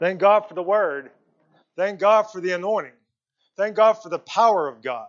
Thank God for the Word. Thank God for the anointing. Thank God for the power of God.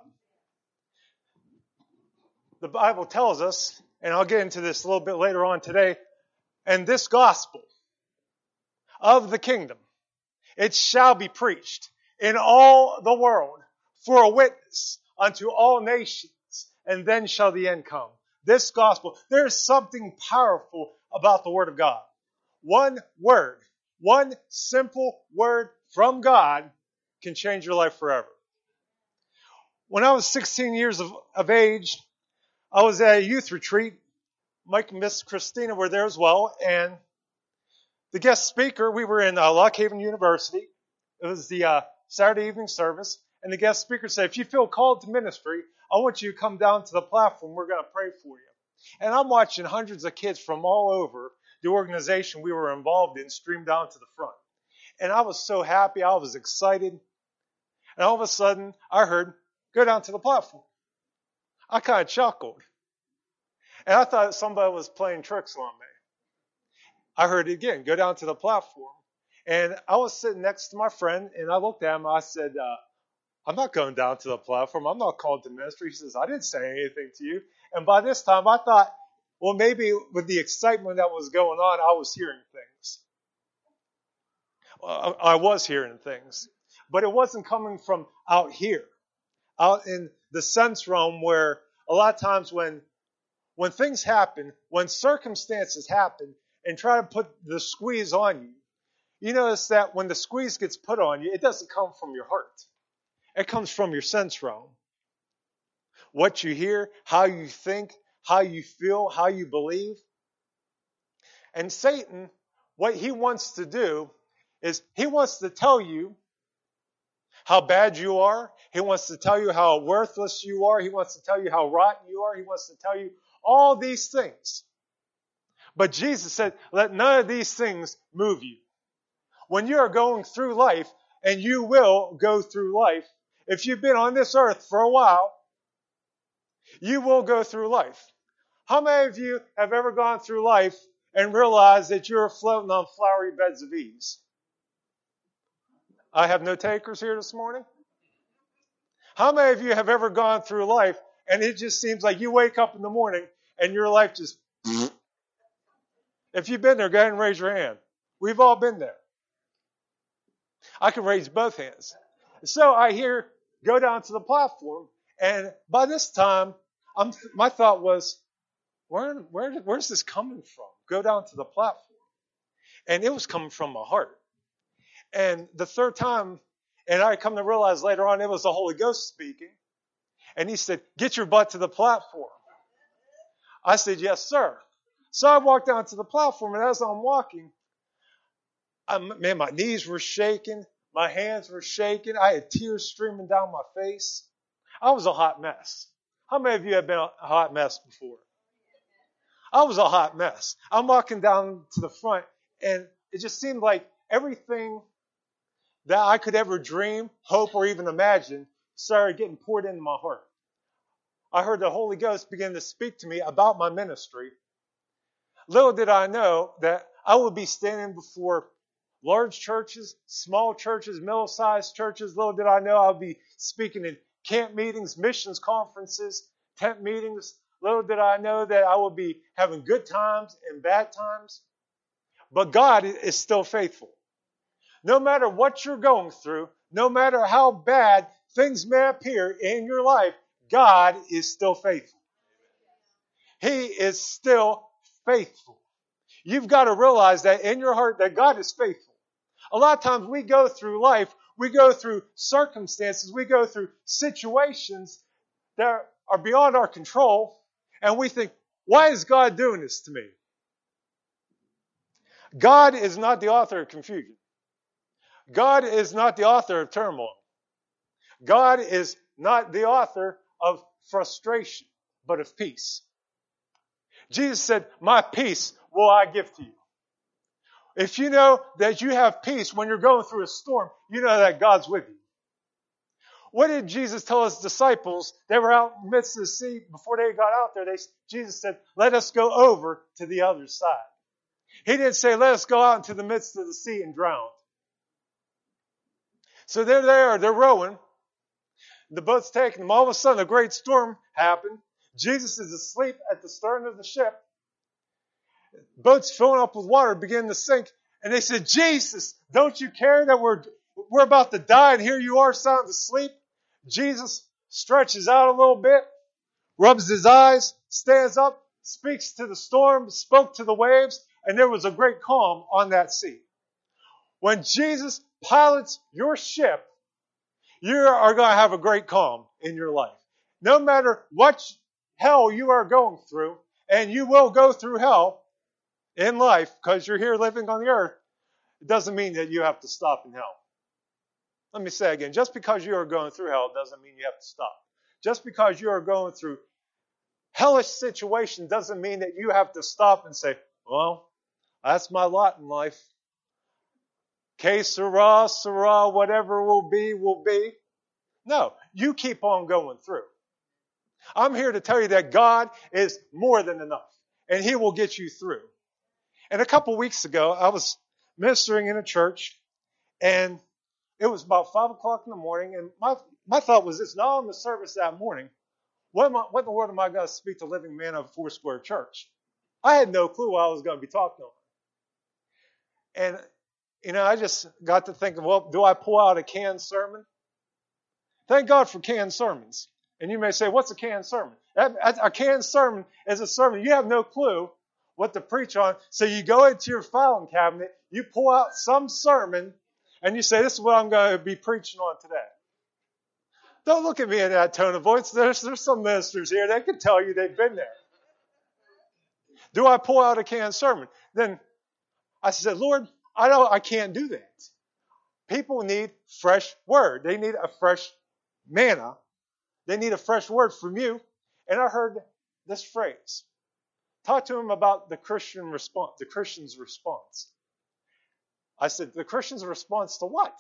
The Bible tells us, and I'll get into this a little bit later on today, and this gospel of the kingdom, it shall be preached in all the world for a witness unto all nations, and then shall the end come. This gospel, there is something powerful about the Word of God. One word, one simple word from God can change your life forever. When I was 16 years of age, I was at a youth retreat. Mike and Miss Christina were there as well, and the guest speaker, we were in Lock Haven University. It was the Saturday evening service, and the guest speaker said, if you feel called to ministry, I want you to come down to the platform. We're going to pray for you. And I'm watching hundreds of kids from all over the organization we were involved in stream down to the front. And I was so happy. I was excited. And all of a sudden, I heard, go down to the platform. I kind of chuckled. And I thought somebody was playing tricks on me. I heard it again, go down to the platform. And I was sitting next to my friend, and I looked at him. I said, I'm not going down to the platform. I'm not called to ministry. He says, I didn't say anything to you. And by this time, I thought, well, maybe with the excitement that was going on, I was hearing things. I was hearing things. But it wasn't coming from out here, out in the sense realm where a lot of times when things happen, when circumstances happen, and try to put the squeeze on you, you notice that when the squeeze gets put on you, it doesn't come from your heart. It comes from your sense realm. What you hear, how you think, how you feel, how you believe. And Satan, what he wants to do is he wants to tell you how bad you are. He wants to tell you how worthless you are. He wants to tell you how rotten you are. He wants to tell you all these things. But Jesus said, let none of these things move you. When you are going through life, and you will go through life, if you've been on this earth for a while, you will go through life. How many of you have ever gone through life and realized that you're floating on flowery beds of ease? I have no takers here this morning. How many of you have ever gone through life and it just seems like you wake up in the morning and your life just... If you've been there, go ahead and raise your hand. We've all been there. I can raise both hands. So I hear, go down to the platform, and by this time, my thought was, where's this coming from? Go down to the platform. And it was coming from my heart. And the third time, and I come to realize later on, it was the Holy Ghost speaking. And he said, get your butt to the platform. I said, yes, sir. So I walked down to the platform, and as I'm walking, my knees were shaking. My hands were shaking. I had tears streaming down my face. I was a hot mess. How many of you have been a hot mess before? I was a hot mess. I'm walking down to the front, and it just seemed like everything that I could ever dream, hope, or even imagine started getting poured into my heart. I heard the Holy Ghost begin to speak to me about my ministry. Little did I know that I would be standing before large churches, small churches, middle-sized churches. Little did I know I would be speaking in camp meetings, missions conferences, tent meetings. Little did I know that I would be having good times and bad times. But God is still faithful. No matter what you're going through, no matter how bad things may appear in your life, God is still faithful. He is still faithful. You've got to realize that in your heart that God is faithful. A lot of times we go through life, we go through circumstances, we go through situations that are beyond our control, and we think, why is God doing this to me? God is not the author of confusion. God is not the author of turmoil. God is not the author of frustration, but of peace. Jesus said, my peace will I give to you. If you know that you have peace when you're going through a storm, you know that God's with you. What did Jesus tell his disciples? They were out in the midst of the sea. Before they got out there, Jesus said, let us go over to the other side. He didn't say, let us go out into the midst of the sea and drown. So they're there, they're rowing. The boat's taking them. All of a sudden, a great storm happened. Jesus is asleep at the stern of the ship. Boat's filling up with water, beginning to sink. And they said, Jesus, don't you care that we're about to die and here you are sound asleep? Jesus stretches out a little bit, rubs his eyes, stands up, speaks to the storm, spoke to the waves, and there was a great calm on that sea. When Jesus pilots your ship, you are going to have a great calm in your life. No matter what hell you are going through, and you will go through hell in life because you're here living on the earth, it doesn't mean that you have to stop in hell. Let me say again, just because you are going through hell doesn't mean you have to stop. Just because you are going through hellish situation doesn't mean that you have to stop and say, well, that's my lot in life. Que sera, sera, whatever will be, will be. No, you keep on going through. I'm here to tell you that God is more than enough, and He will get you through. And a couple weeks ago, I was ministering in a church, and it was about 5 o'clock in the morning, and my thought was this: now in the service that morning, what in the world am I going to speak to Living Man of Foursquare Church? I had no clue what I was going to be talking on. And, I just got to thinking, well, do I pull out a canned sermon? Thank God for canned sermons. And you may say, what's a canned sermon? A canned sermon is a sermon. You have no clue what to preach on. So you go into your filing cabinet, you pull out some sermon, and you say, this is what I'm going to be preaching on today. Don't look at me in that tone of voice. There's some ministers here that can tell you they've been there. Do I pull out a canned sermon? Then I said, Lord, I can't do that. People need fresh word. They need a fresh manna. They need a fresh word from you. And I heard this phrase. Talk to them about the Christian response, the Christian's response. I said, the Christian's response to what?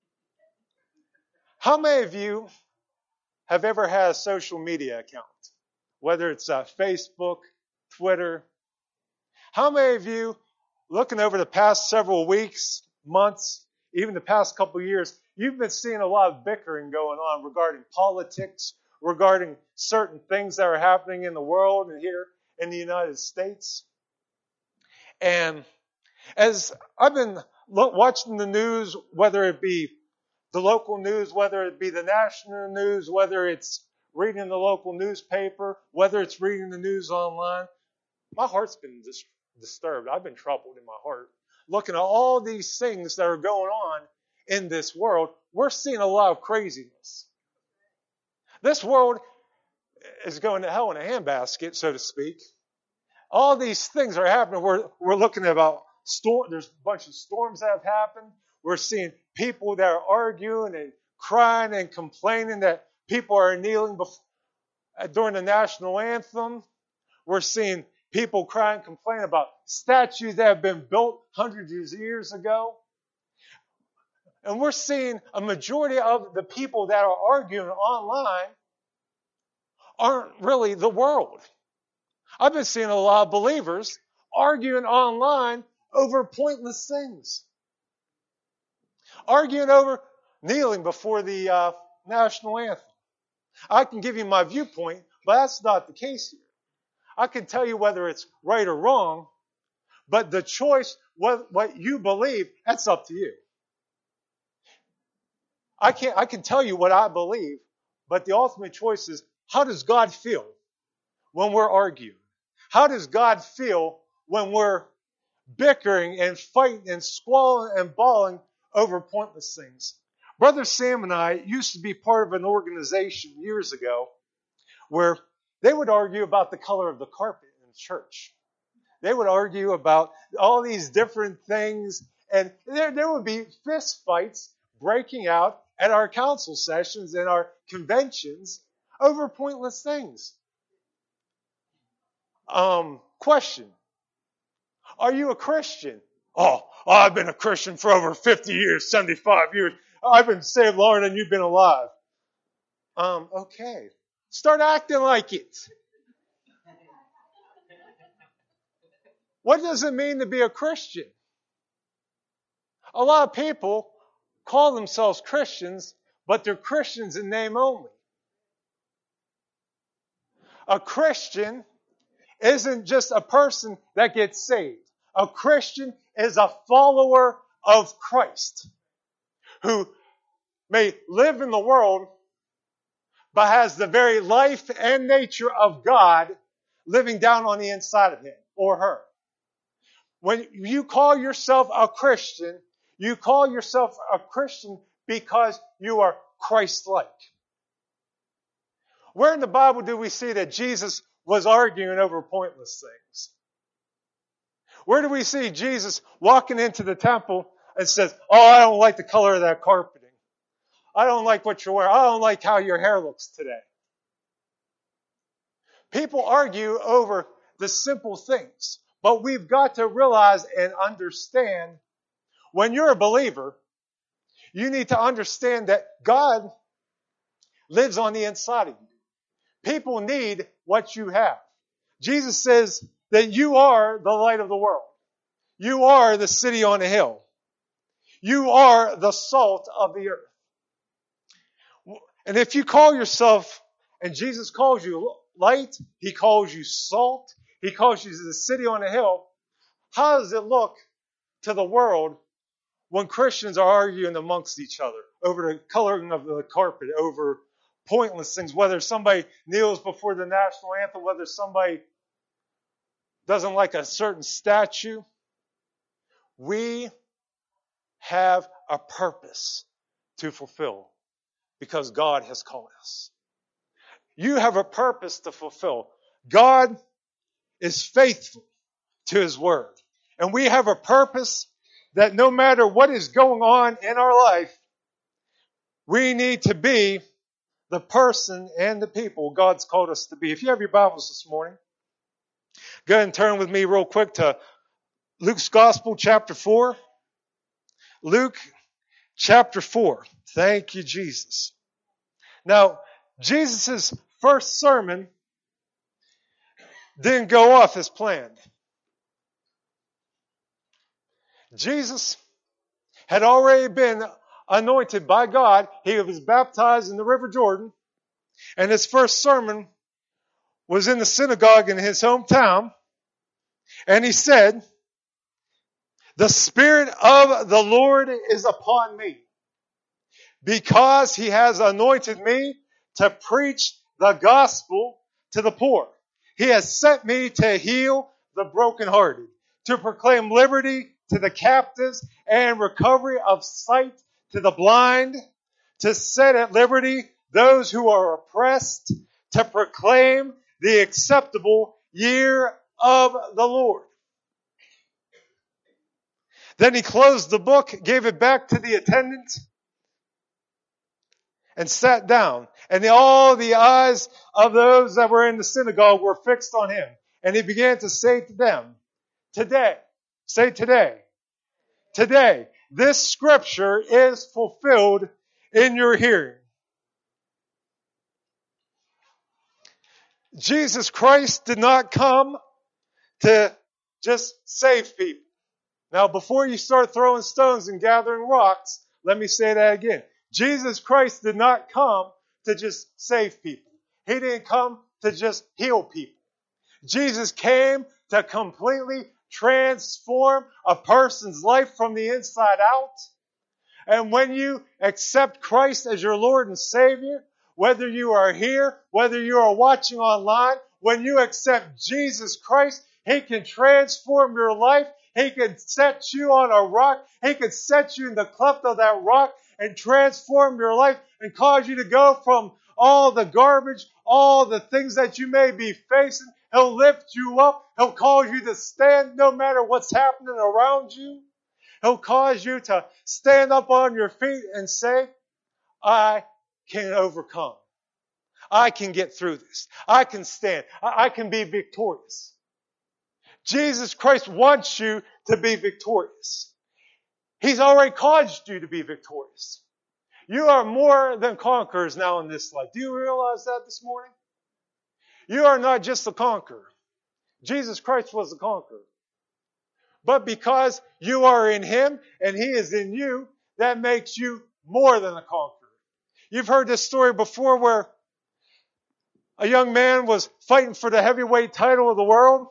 How many of you have ever had a social media account? Whether it's Facebook, Twitter. How many of you, looking over the past several weeks, months, even the past couple of years, you've been seeing a lot of bickering going on regarding politics, regarding certain things that are happening in the world and here in the United States? And as I've been watching the news, whether it be the local news, whether it be the national news, whether it's reading the local newspaper, whether it's reading the news online, my heart's been disturbed. I've been troubled in my heart. Looking at all these things that are going on in this world, we're seeing a lot of craziness. This world is going to hell in a handbasket, so to speak. All these things are happening. We're looking at about there's a bunch of storms that have happened. We're seeing people that are arguing and crying and complaining that people are kneeling during the national anthem. We're seeing people cry and complain about statues that have been built hundreds of years ago. And we're seeing a majority of the people that are arguing online aren't really the world. I've been seeing a lot of believers arguing online over pointless things. Arguing over kneeling before the national anthem. I can give you my viewpoint, but that's not the case here. I can tell you whether it's right or wrong, but the choice, what you believe, that's up to you. I can tell you what I believe, but the ultimate choice is, how does God feel when we're arguing? How does God feel when we're bickering and fighting and squalling and bawling over pointless things? Brother Sam and I used to be part of an organization years ago where they would argue about the color of the carpet in the church. They would argue about all these different things, and there would be fist fights breaking out at our council sessions and our conventions over pointless things. Question. Are you a Christian? Oh, I've been a Christian for over 50 years, 75 years. I've been saved longer than you've been alive. Okay. Start acting like it. What does it mean to be a Christian? A lot of people call themselves Christians, but they're Christians in name only. A Christian isn't just a person that gets saved. A Christian is a follower of Christ who may live in the world but has the very life and nature of God living down on the inside of him or her. When you call yourself a Christian, you call yourself a Christian because you are Christ-like. Where in the Bible do we see that Jesus was arguing over pointless things? Where do we see Jesus walking into the temple and says, "Oh, I don't like the color of that carpeting. I don't like what you're wearing. I don't like how your hair looks today." People argue over the simple things, but we've got to realize and understand when you're a believer, you need to understand that God lives on the inside of you. People need what you have. Jesus says that you are the light of the world. You are the city on a hill. You are the salt of the earth. And if you call yourself, and Jesus calls you light, He calls you salt, He calls you the city on a hill, how does it look to the world when Christians are arguing amongst each other over the coloring of the carpet, over pointless things, whether somebody kneels before the national anthem, whether somebody doesn't like a certain statue? We have a purpose to fulfill because God has called us. You have a purpose to fulfill. God is faithful to His word. And we have a purpose that no matter what is going on in our life, we need to be the person and the people God's called us to be. If you have your Bibles this morning, go ahead and turn with me real quick to Luke's Gospel, chapter 4. Luke, chapter 4. Thank you, Jesus. Now, Jesus' first sermon didn't go off as planned. Jesus had already been anointed by God. He was baptized in the River Jordan. And his first sermon was in the synagogue in his hometown. And he said, "The Spirit of the Lord is upon me, because He has anointed me to preach the gospel to the poor. He has sent me to heal the brokenhearted, to proclaim liberty to the captives and recovery of sight to the blind, to set at liberty those who are oppressed, to proclaim the acceptable year of the Lord." Then he closed the book, gave it back to the attendant, and sat down. And all the eyes of those that were in the synagogue were fixed on him. And he began to say to them, "Today," say today, "today, this scripture is fulfilled in your hearing." Jesus Christ did not come to just save people. Now, before you start throwing stones and gathering rocks, let me say that again. Jesus Christ did not come to just save people. He didn't come to just heal people. Jesus came to completely transform a person's life from the inside out. And when you accept Christ as your Lord and Savior, whether you are here, whether you are watching online, when you accept Jesus Christ, He can transform your life. He can set you on a rock. He can set you in the cleft of that rock and transform your life and cause you to go from all the garbage, all the things that you may be facing. He'll lift you up. He'll cause you to stand no matter what's happening around you. He'll cause you to stand up on your feet and say, "I can overcome. I can get through this. I can stand. I can be victorious." Jesus Christ wants you to be victorious. He's already caused you to be victorious. You are more than conquerors now in this life. Do you realize that this morning? You are not just a conqueror. Jesus Christ was a conqueror. But because you are in Him and He is in you, that makes you more than a conqueror. You've heard this story before where a young man was fighting for the heavyweight title of the world.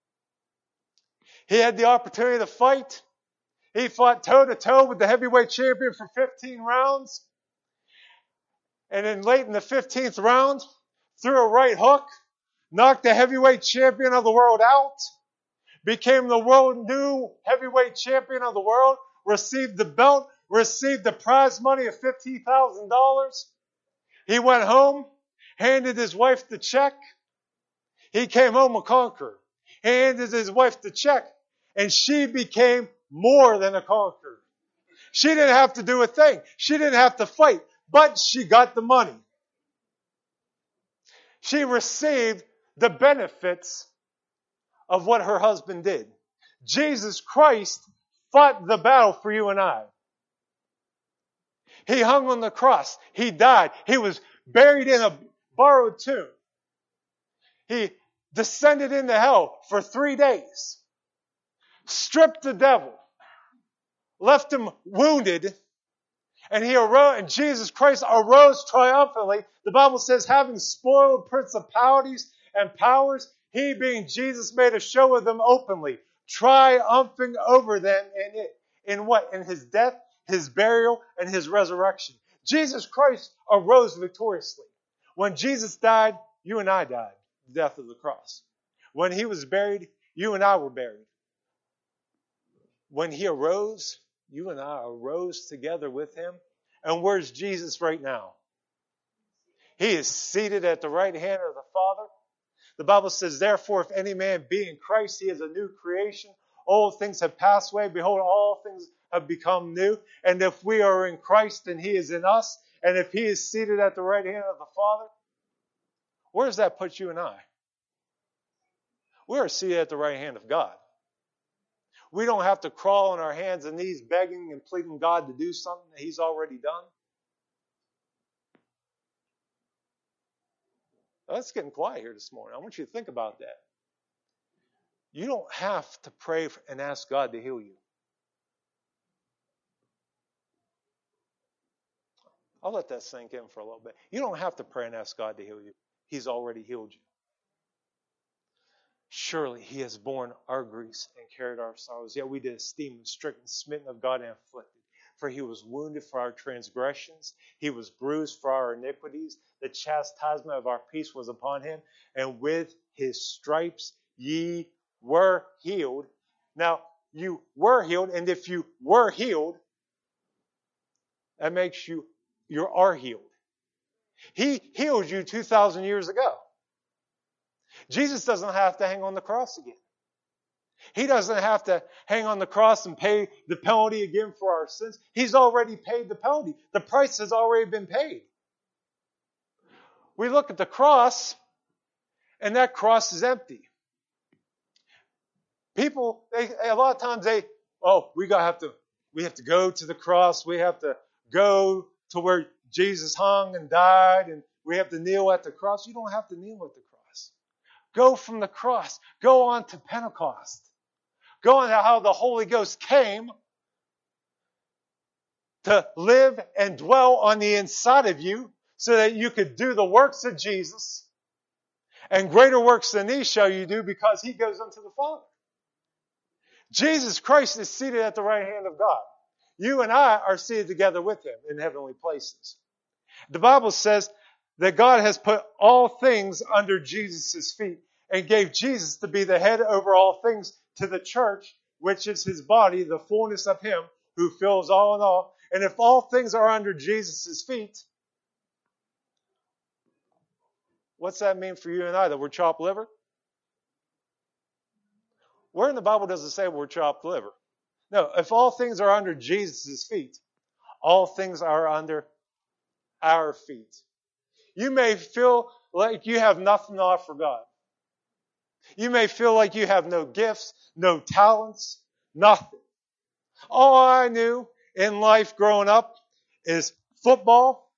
He had the opportunity to fight. He fought toe-to-toe with the heavyweight champion for 15 rounds. And then late in the 15th round, threw a right hook, knocked the heavyweight champion of the world out, became the new heavyweight champion of the world, received the belt, received the prize money of $50,000. He went home, handed his wife the check. He came home a conqueror. He handed his wife the check, and she became more than a conqueror. She didn't have to do a thing. She didn't have to fight, but she got the money. She received the benefits of what her husband did. Jesus Christ fought the battle for you and I. He hung on the cross. He died. He was buried in a borrowed tomb. He descended into hell for 3 days. Stripped the devil. Left him wounded. And he arose, and Jesus Christ arose triumphantly. The Bible says, having spoiled principalities and powers, he being Jesus made a show of them openly, triumphing over them in it. In what? In his death, his burial, and his resurrection. Jesus Christ arose victoriously. When Jesus died, you and I died. The death of the cross. When he was buried, you and I were buried. When he arose, you and I arose together with him. And where's Jesus right now? He is seated at the right hand of the Father. The Bible says, therefore, if any man be in Christ, he is a new creation. Old things have passed away. Behold, all things have become new. And if we are in Christ and he is in us, and if he is seated at the right hand of the Father, where does that put you and I? We are seated at the right hand of God. We don't have to crawl on our hands and knees begging and pleading God to do something that he's already done. Well, it's getting quiet here this morning. I want you to think about that. You don't have to pray and ask God to heal you. I'll let that sink in for a little bit. You don't have to pray and ask God to heal you. He's already healed you. Surely he has borne our griefs and carried our sorrows. Yet we did esteem him stricken, smitten of God, and afflicted. For he was wounded for our transgressions. He was bruised for our iniquities. The chastisement of our peace was upon him. And with his stripes ye were healed. Now, you were healed. And if you were healed, that makes you are healed. He healed you 2,000 years ago. Jesus doesn't have to hang on the cross again. He doesn't have to hang on the cross and pay the penalty again for our sins. He's already paid the penalty. The price has already been paid. We look at the cross, and that cross is empty. People, a lot of times we have to go to the cross. We have to go to where Jesus hung and died, and we have to kneel at the cross. You don't have to kneel at the cross. Go from the cross. Go on to Pentecost. Go on to how the Holy Ghost came to live and dwell on the inside of you so that you could do the works of Jesus. And greater works than these shall you do because he goes unto the Father. Jesus Christ is seated at the right hand of God. You and I are seated together with him in heavenly places. The Bible says that God has put all things under Jesus' feet and gave Jesus to be the head over all things to the church, which is his body, the fullness of him who fills all in all. And if all things are under Jesus' feet, what's that mean for you and I? That we're chopped liver? Where in the Bible does it say we're chopped liver? No, if all things are under Jesus' feet, all things are under our feet. You may feel like you have nothing to offer God. You may feel like you have no gifts, no talents, nothing. All I knew in life growing up is football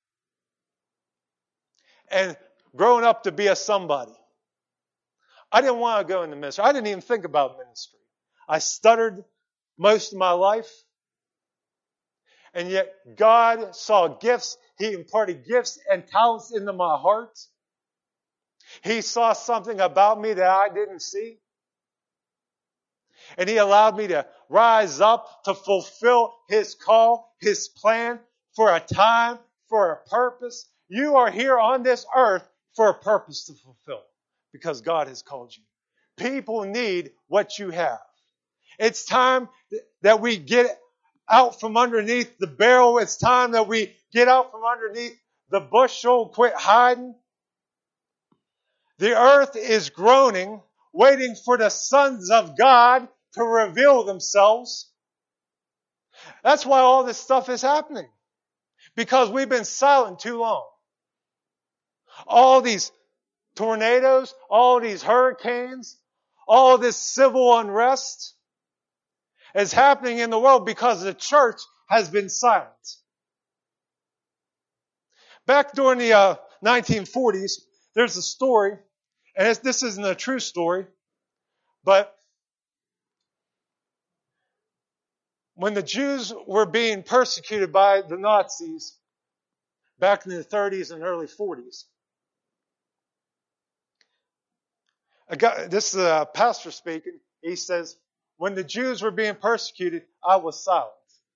and growing up to be a somebody. I didn't want to go into ministry. I didn't even think about ministry. I stuttered most of my life. And yet God saw gifts. He imparted gifts and talents into my heart. He saw something about me that I didn't see. And He allowed me to rise up to fulfill His call, His plan for a time, for a purpose. You are here on this earth for a purpose to fulfill because God has called you. People need what you have. It's time that we get out from underneath the barrel. It's time that we get out from underneath the bushel, quit hiding. The earth is groaning, waiting for the sons of God to reveal themselves. That's why all this stuff is happening. Because we've been silent too long. All these tornadoes, all these hurricanes, all this civil unrest is happening in the world because the church has been silent. Back during the 1940s, there's a story, and this isn't a true story, but when the Jews were being persecuted by the Nazis back in the 30s and early 40s, this is a pastor speaking. He says, when the Jews were being persecuted, I was silent.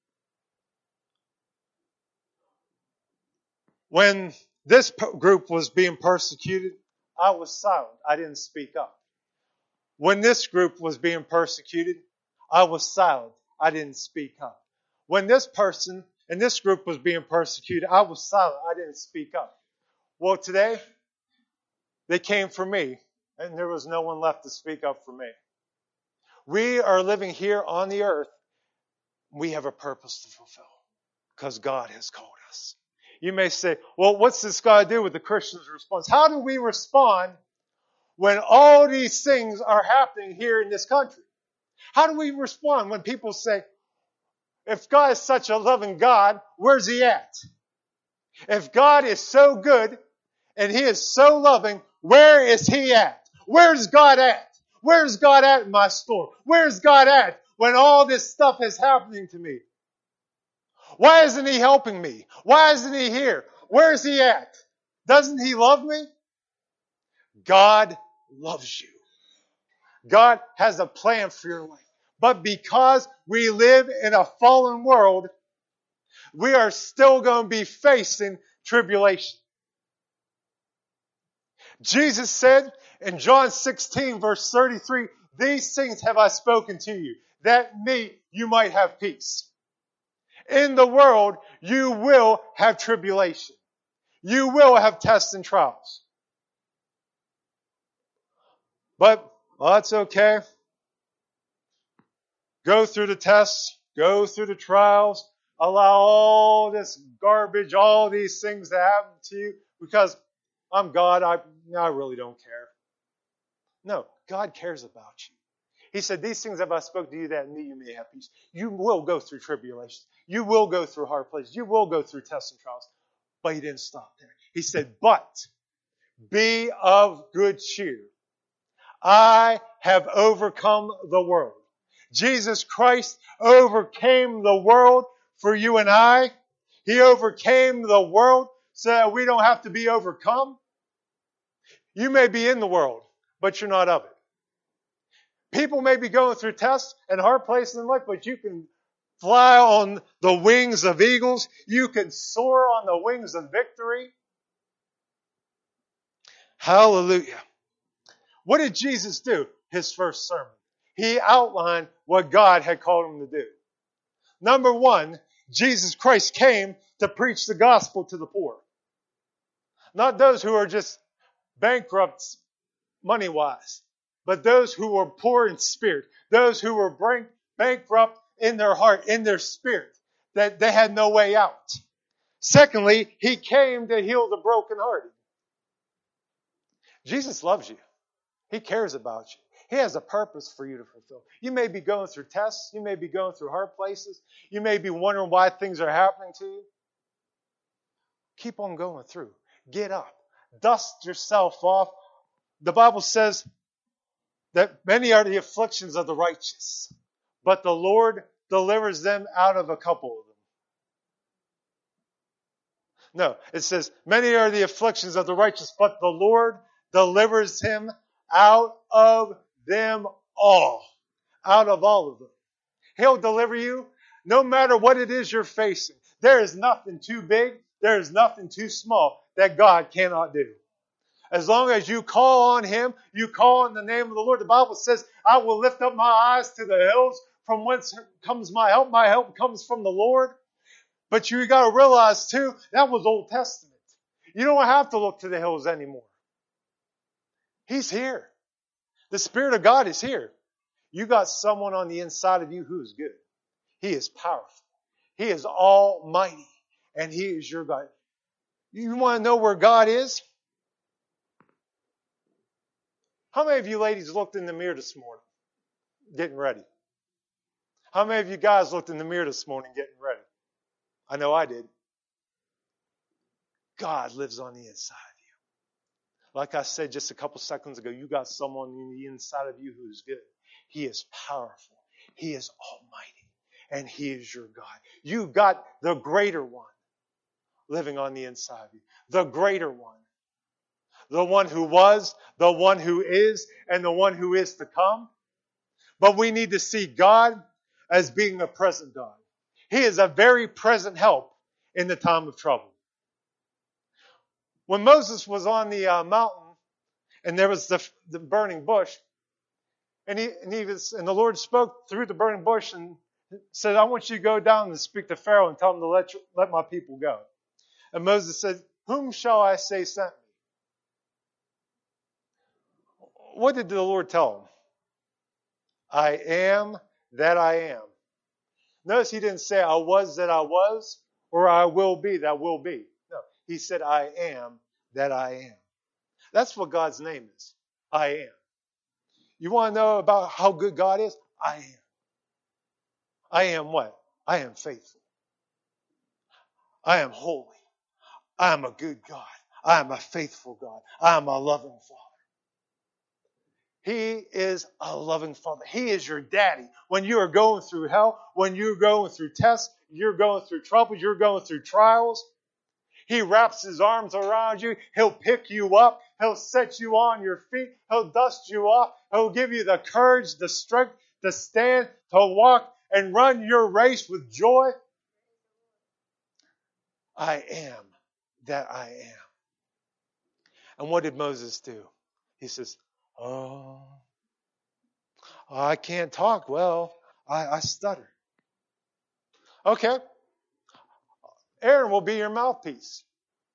When this group was being persecuted, I was silent. I didn't speak up. When this group was being persecuted, I was silent. I didn't speak up. When this person and this group was being persecuted, I was silent. I didn't speak up. Well, today, they came for me, and there was no one left to speak up for me. We are living here on the earth. We have a purpose to fulfill because God has called us. You may say, well, what's this got to do with the Christian's response? How do we respond when all these things are happening here in this country? How do we respond when people say, if God is such a loving God, where's He at? If God is so good and He is so loving, where is He at? Where's God at? Where's God at in my store? Where's God at when all this stuff is happening to me? Why isn't He helping me? Why isn't He here? Where's He at? Doesn't He love me? God loves you. God has a plan for your life. But because we live in a fallen world, we are still going to be facing tribulation. Jesus said in John 16, verse 33, these things have I spoken to you, that in me you might have peace. In the world, you will have tribulation. You will have tests and trials. But, well, that's okay. Go through the tests. Go through the trials. Allow all this garbage, all these things to happen to you because I'm God. I really don't care. No, God cares about you. He said, these things have I spoken to you that in me you may have peace. You will go through tribulations. You will go through hard places. You will go through tests and trials. But He didn't stop there. He said, but be of good cheer. I have overcome the world. Jesus Christ overcame the world for you and I. He overcame the world so that we don't have to be overcome. You may be in the world, but you're not of it. People may be going through tests and hard places in life, but you can fly on the wings of eagles. You can soar on the wings of victory. Hallelujah. What did Jesus do? His first sermon. He outlined what God had called Him to do. Number one, Jesus Christ came to preach the gospel to the poor. Not those who are just bankrupt money-wise, but those who were poor in spirit. Those who were bankrupt in their heart, in their spirit, that they had no way out. Secondly, He came to heal the brokenhearted. Jesus loves you. He cares about you. He has a purpose for you to fulfill. You may be going through tests. You may be going through hard places. You may be wondering why things are happening to you. Keep on going through. Get up. Dust yourself off. The Bible says that many are the afflictions of the righteous, but the Lord delivers them out of a couple of them. No, it says, many are the afflictions of the righteous, but the Lord delivers him out of them all. Out of all of them. He'll deliver you no matter what it is you're facing. There is nothing too big. There is nothing too small that God cannot do. As long as you call on Him, you call on the name of the Lord. The Bible says, I will lift up my eyes to the hills from whence comes my help. My help comes from the Lord. But you got to realize too, that was Old Testament. You don't have to look to the hills anymore. He's here. The Spirit of God is here. You got someone on the inside of you who is good. He is powerful. He is almighty. And He is your God. You want to know where God is? How many of you ladies looked in the mirror this morning getting ready? How many of you guys looked in the mirror this morning getting ready? I know I did. God lives on the inside of you. Like I said just a couple seconds ago, you got someone on the inside of you who is good. He is powerful. He is almighty. And He is your God. You got the greater one living on the inside of you. The greater one. The one who was, the one who is, and the one who is to come. But we need to see God as being a present God. He is a very present help in the time of trouble. When Moses was on the mountain and there was the burning bush, and the Lord spoke through the burning bush and said, I want you to go down and speak to Pharaoh and tell him to let my people go. And Moses said, whom shall I say sent me? What did the Lord tell him? I am that I am. Notice He didn't say I was that I was or I will be that will be. No, He said I am that I am. That's what God's name is. I am. You want to know about how good God is? I am. I am what? I am faithful. I am holy. I am a good God. I am a faithful God. I am a loving Father. He is a loving Father. He is your daddy. When you are going through hell, when you're going through tests, you're going through trouble, you're going through trials, He wraps His arms around you. He'll pick you up. He'll set you on your feet. He'll dust you off. He'll give you the courage, the strength to stand, to walk, and run your race with joy. I am that I am. And what did Moses do? He says, oh, I can't talk well. I stutter. Okay. Aaron will be your mouthpiece.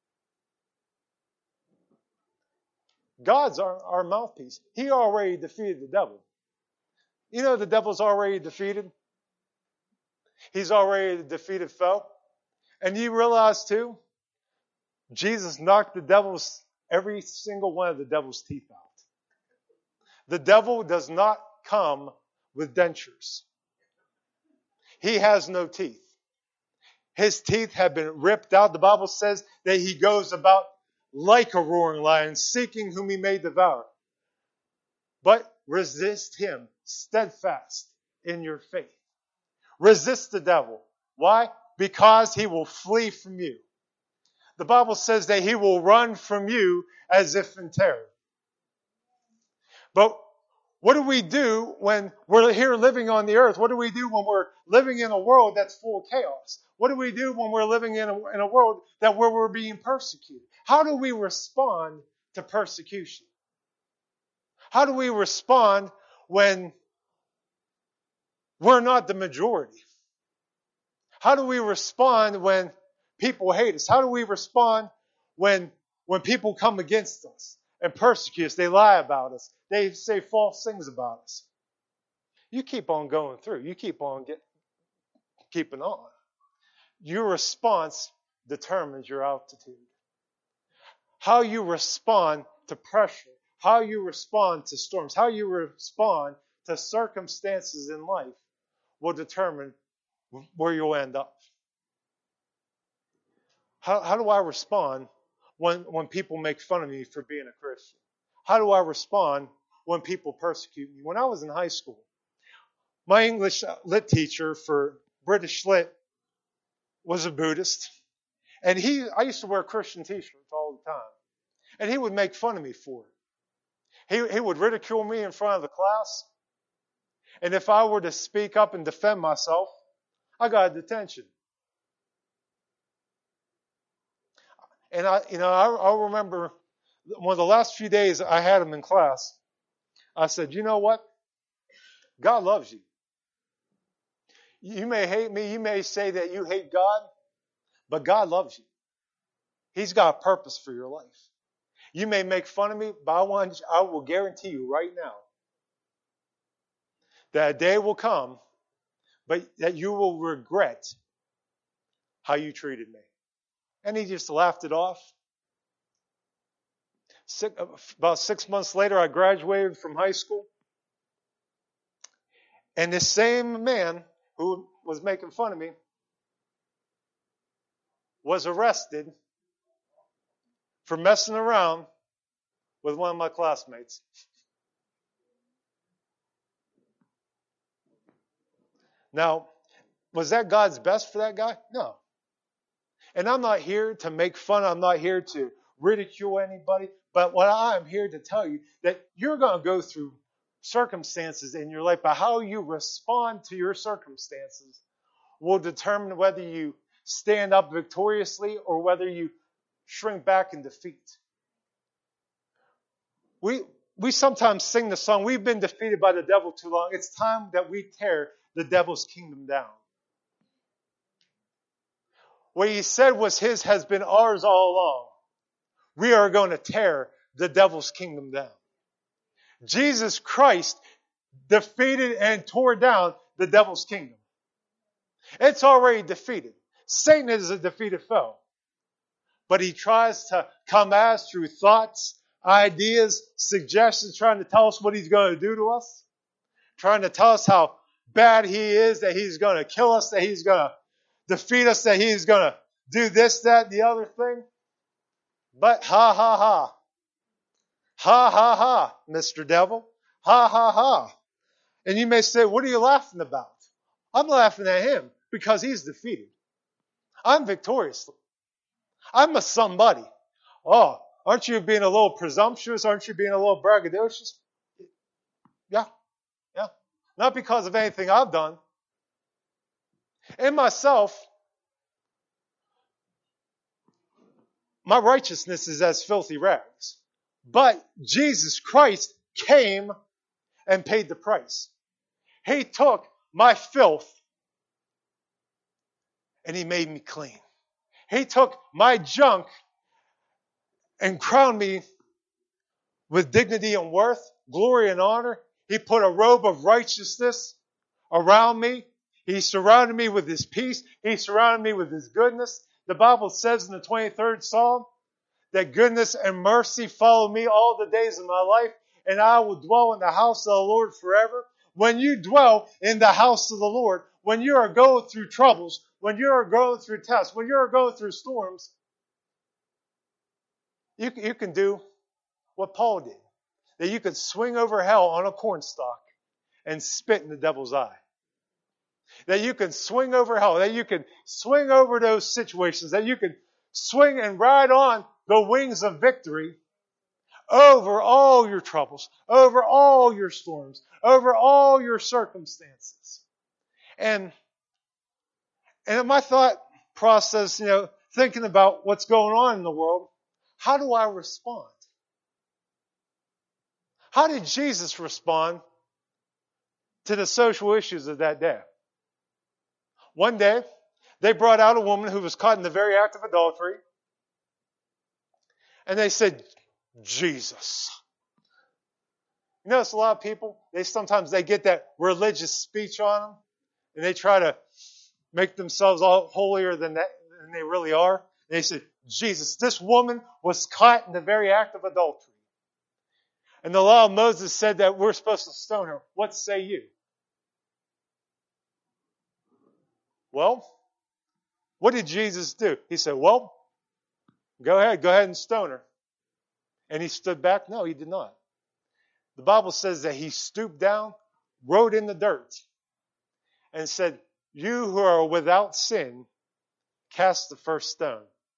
God's our mouthpiece. He already defeated the devil. You know the devil's already defeated. He's already a defeated foe. And you realize too, Jesus knocked every single one of the devil's teeth out. The devil does not come with dentures. He has no teeth. His teeth have been ripped out. The Bible says that he goes about like a roaring lion, seeking whom he may devour. But resist him steadfast in your faith. Resist the devil. Why? Because he will flee from you. The Bible says that he will run from you as if in terror. But what do we do when we're here living on the earth? What do we do when we're living in a world that's full of chaos? What do we do when we're living in a world where we're being persecuted? How do we respond to persecution? How do we respond when we're not the majority? How do we respond when people hate us? How do we respond when people come against us and persecute us? They lie about us. They say false things about us. You keep on going through. You keep on keeping on. Your response determines your altitude. How you respond to pressure, how you respond to storms, how you respond to circumstances in life will determine where you'll end up. How do I respond when people make fun of me for being a Christian? How do I respond when people persecute me? When I was in high school, my English lit teacher for British Lit was a Buddhist. And I used to wear Christian t-shirts all the time. And he would make fun of me for it. He would ridicule me in front of the class. And if I were to speak up and defend myself, I got detention. And I remember one of the last few days I had him in class. I said, you know what? God loves you. You may hate me. You may say that you hate God, but God loves you. He's got a purpose for your life. You may make fun of me, but I will guarantee you right now that a day will come, but that you will regret how you treated me. And he just laughed it off. About 6 months later, I graduated from high school. And this same man who was making fun of me was arrested for messing around with one of my classmates. Now, was that God's best for that guy? No. And I'm not here to make fun. I'm not here to ridicule anybody. But what I'm here to tell you, that you're going to go through circumstances in your life, but how you respond to your circumstances will determine whether you stand up victoriously or whether you shrink back in defeat. We sometimes sing the song, we've been defeated by the devil too long. It's time that we tear the devil's kingdom down. What he said was his has been ours all along. We are going to tear the devil's kingdom down. Jesus Christ defeated and tore down the devil's kingdom. It's already defeated. Satan is a defeated foe. But he tries to come at us through thoughts, ideas, suggestions, trying to tell us what he's going to do to us. Trying to tell us how bad he is, that he's going to kill us, that he's going to defeat us, that he's going to do this, that, the other thing. But ha ha ha. Ha ha ha, Mr. Devil. Ha ha ha. And you may say, what are you laughing about? I'm laughing at him because he's defeated. I'm victorious. I'm a somebody. Oh, aren't you being a little presumptuous? Aren't you being a little braggadocious? Yeah. Not because of anything I've done. In myself, my righteousness is as filthy rags. But Jesus Christ came and paid the price. He took my filth and he made me clean. He took my junk and crowned me with dignity and worth, glory and honor. He put a robe of righteousness around me. He surrounded me with his peace. He surrounded me with his goodness. The Bible says in the 23rd Psalm that goodness and mercy follow me all the days of my life, and I will dwell in the house of the Lord forever. When you dwell in the house of the Lord, when you are going through troubles, when you are going through tests, when you are going through storms, you can do what Paul did. That you could swing over hell on a cornstalk and spit in the devil's eye. That you can swing over hell. That you can swing over those situations. That you can swing and ride on the wings of victory over all your troubles, over all your storms, over all your circumstances. And in my thought process, thinking about what's going on in the world, how do I respond? How did Jesus respond to the social issues of that day? One day, they brought out a woman who was caught in the very act of adultery. And they said, Jesus. You notice a lot of people, sometimes they get that religious speech on them. And they try to make themselves all holier than they really are. And they said, Jesus, this woman was caught in the very act of adultery. And the law of Moses said that we're supposed to stone her. What say you? Well, what did Jesus do? He said, well, go ahead and stone her. And he stood back? No, he did not. The Bible says that he stooped down, wrote in the dirt, and said, you who are without sin, cast the first stone.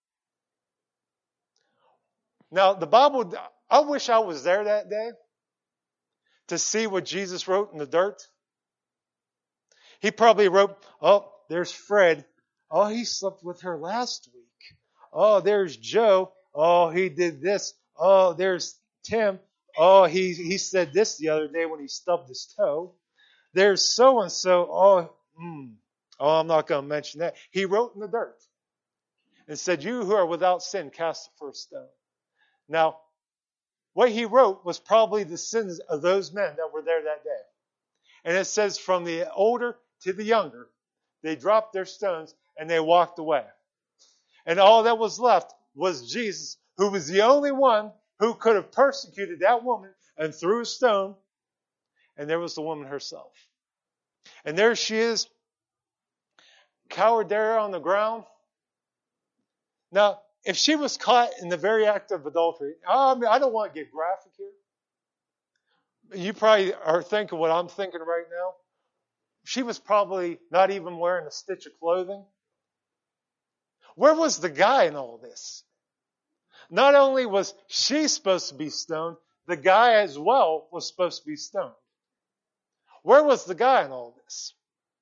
Now, the Bible, I wish I was there that day to see what Jesus wrote in the dirt. He probably wrote, oh, there's Fred. Oh, he slept with her last week. Oh, there's Joe. Oh, he did this. Oh, there's Tim. Oh, he said this the other day when he stubbed his toe. There's so and so. Oh, I'm not going to mention that. He wrote in the dirt and said, "You who are without sin, cast the first stone." Now, what he wrote was probably the sins of those men that were there that day. And it says, from the older to the younger, they dropped their stones and they walked away. And all that was left was Jesus, who was the only one who could have persecuted that woman and threw a stone. And there was the woman herself. And there she is, cowered there on the ground. Now, if she was caught in the very act of adultery, I don't want to get graphic here. You probably are thinking what I'm thinking right now. She was probably not even wearing a stitch of clothing. Where was the guy in all this? Not only was she supposed to be stoned, the guy as well was supposed to be stoned. Where was the guy in all this?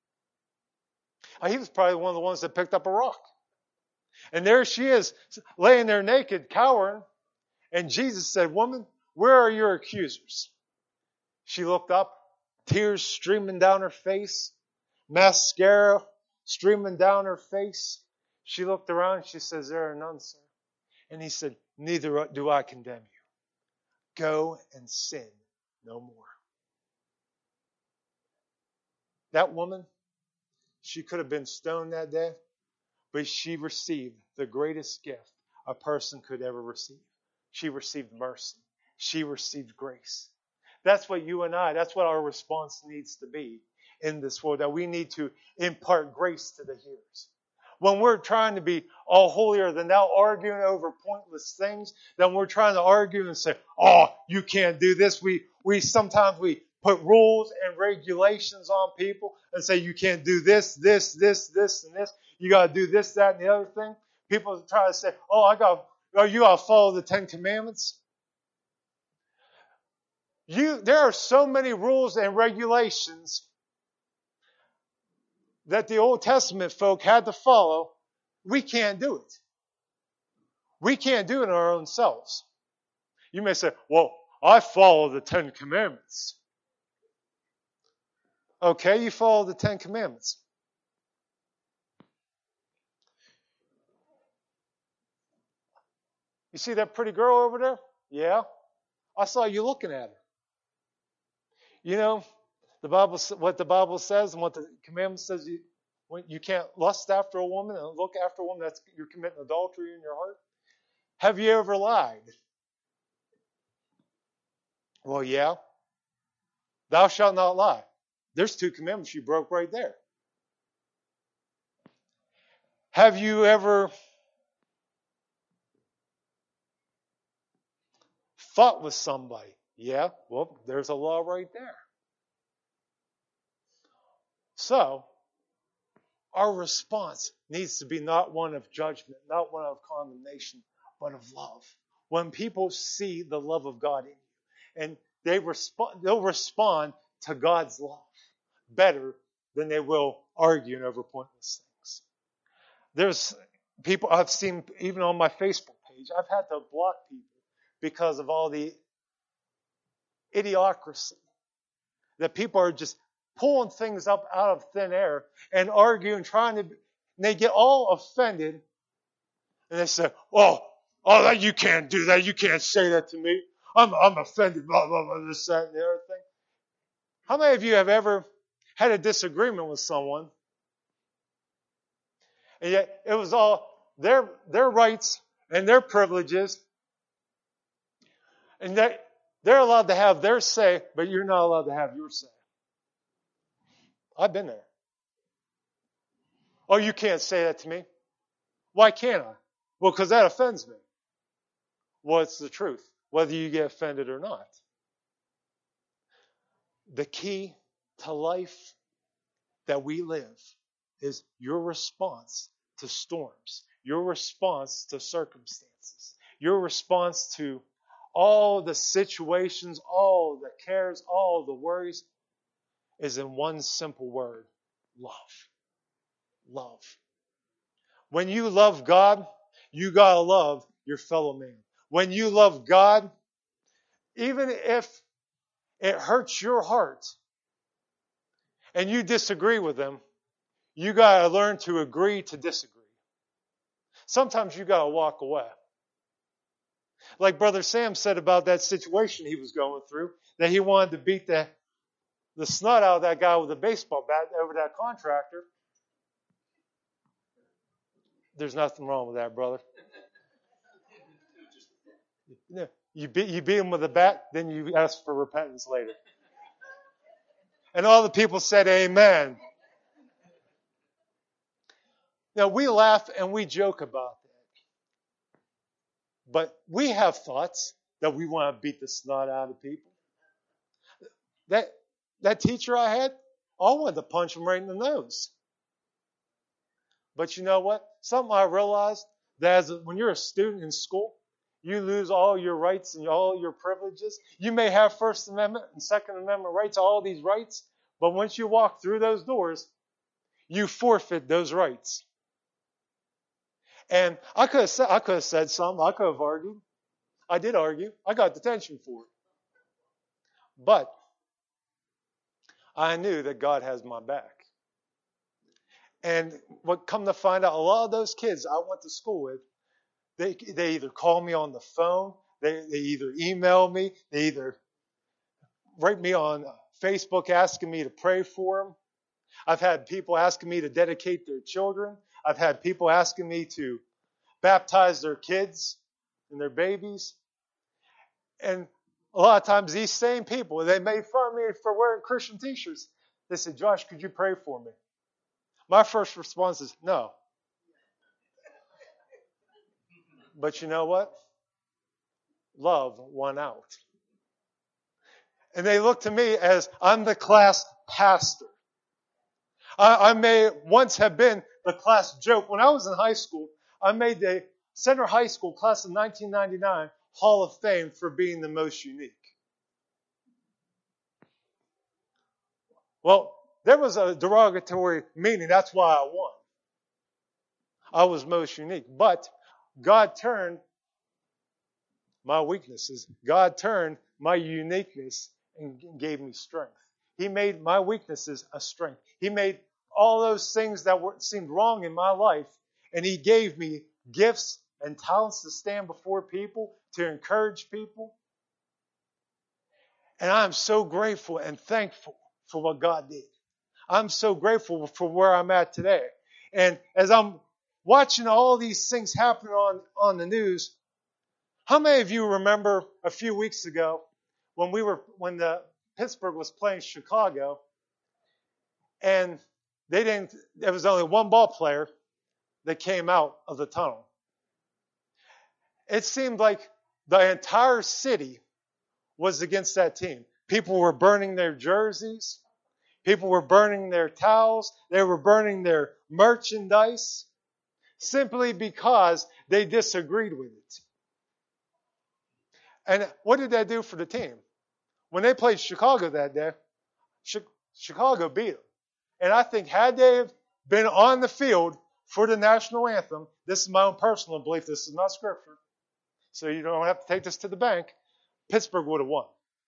He was probably one of the ones that picked up a rock. And there she is, laying there naked, cowering. And Jesus said, "Woman, where are your accusers?" She looked up, tears streaming down her face, mascara streaming down her face. She looked around and she says, "There are none, sir." And he said, "Neither do I condemn you. Go and sin no more." That woman, she could have been stoned that day, but she received the greatest gift a person could ever receive. She received mercy. She received grace. That's what you and I, that's what our response needs to be in this world, that we need to impart grace to the hearers. When we're trying to be all holier than thou, arguing over pointless things, then we're trying to argue and say, "Oh, you can't do this." We sometimes put rules and regulations on people and say, "You can't do this, this, this, and this. You got to do this, that, and the other thing." People try to say, you got to follow the Ten Commandments." There are so many rules and regulations that the Old Testament folk had to follow. We can't do it. We can't do it in our own selves. You may say, "Well, I follow the Ten Commandments." Okay, you follow the Ten Commandments. You see that pretty girl over there? Yeah. I saw you looking at her. You know, what the Bible says and what the commandment says, you can't lust after a woman and look after a woman. You're committing adultery in your heart. Have you ever lied? Well, yeah. Thou shalt not lie. There's 2 commandments you broke right there. Have you ever fought with somebody? Yeah. Well, there's a law right there. So, our response needs to be not one of judgment, not one of condemnation, but of love. When people see the love of God in you, and they'll respond to God's love better than they will arguing over pointless things. There's people I've seen, even on my Facebook page, I've had to block people because of all the idiocracy that people are just pulling things up out of thin air and arguing, and they get all offended, and they say, "Oh, that you can't do that. You can't say that to me. I'm offended." Blah blah blah. This, that, and the other thing. How many of you have ever had a disagreement with someone, and yet it was all their rights and their privileges, and they're allowed to have their say, but you're not allowed to have your say? I've been there. "Oh, you can't say that to me." Why can't I? Well, because that offends me. Well, it's the truth, whether you get offended or not. The key to life that we live is your response to storms, your response to circumstances, Your response to all the situations, all the cares, all the worries is in one simple word: love. Love. When you love God, you gotta love your fellow man. When you love God, even if it hurts your heart and you disagree with them, you gotta learn to agree to disagree. Sometimes you gotta walk away. Like Brother Sam said about that situation he was going through, that he wanted to beat the snot out of that guy with a baseball bat over that contractor. There's nothing wrong with that, brother. You beat him with a bat, then you ask for repentance later. And all the people said amen. Now, we laugh and we joke about that. But we have thoughts that we want to beat the snot out of people. That teacher I had, I wanted to punch him right in the nose. But you know what? Something I realized, that when you're a student in school, you lose all your rights and all your privileges. You may have First Amendment and Second Amendment rights, all these rights, but once you walk through those doors, you forfeit those rights. And I could have said something. I could have argued. I did argue. I got detention for it. But I knew that God has my back. And what come to find out, a lot of those kids I went to school with, they either call me on the phone, they either email me, they either write me on Facebook asking me to pray for them. I've had people asking me to dedicate their children. I've had people asking me to baptize their kids and their babies. And a lot of times these same people, they made fun of me for wearing Christian t-shirts. They said, Josh, could you pray for me? My first response is no. But you know what? Love won out. And they look to me as I'm the class pastor. I may once have been the class joke. When I was in high school, I made the Center High School class of 1999 Hall of Fame for being the most unique. Well, there was a derogatory meaning. That's why I won. I was most unique. But God turned my weaknesses. God turned my uniqueness and gave me strength. He made my weaknesses a strength. He made all those things that seemed wrong in my life, and He gave me gifts and talents to stand before people, to encourage people. And I'm so grateful and thankful for what God did. I'm so grateful for where I'm at today. And as I'm watching all these things happen on the news, how many of you remember a few weeks ago when the Pittsburgh was playing Chicago, and there was only one ball player that came out of the tunnel? It seemed like the entire city was against that team. People were burning their jerseys. People were burning their towels. They were burning their merchandise simply because they disagreed with it. And what did that do for the team? When they played Chicago that day, Chicago beat them. And I think had they been on the field for the national anthem, this is my own personal belief, this is not scripture, so you don't have to take this to the bank, Pittsburgh would have won.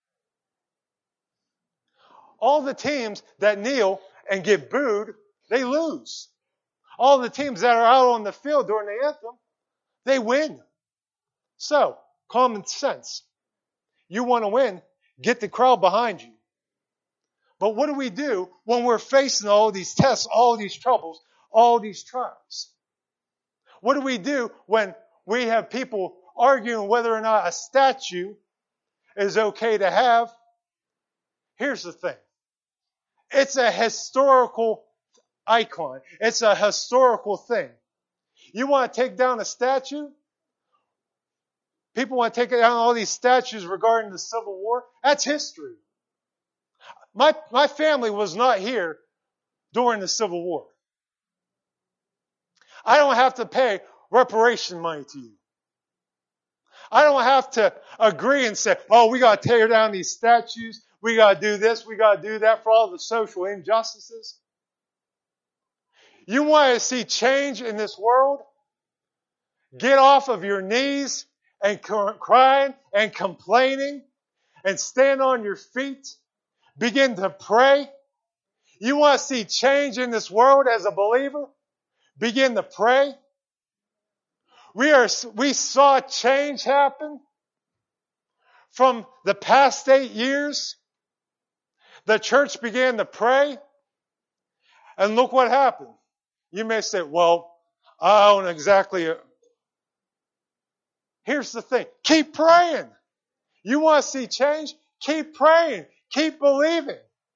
All the teams that kneel and get booed, they lose. All the teams that are out on the field during the anthem, they win. So, common sense. You want to win, get the crowd behind you. But what do we do when we're facing all these tests, all these troubles, all these trials? What do we do when we have people arguing whether or not a statue is okay to have? Here's the thing. It's a historical icon. It's a historical thing. You want to take down a statue? People want to take down all these statues regarding the Civil War? That's history. My family was not here during the Civil War. I don't have to pay reparation money to you. I don't have to agree and say, oh, we got to tear down these statues. We got to do this. We got to do that for all the social injustices. You want to see change in this world? Get off of your knees and crying and complaining and stand on your feet. Begin to pray. You want to see change in this world as a believer? Begin to pray. We saw change happen from the past 8 years. The church began to pray, and look what happened. You may say, well, I don't exactly. Here's the thing. Keep praying. You want to see change? Keep praying. Keep believing.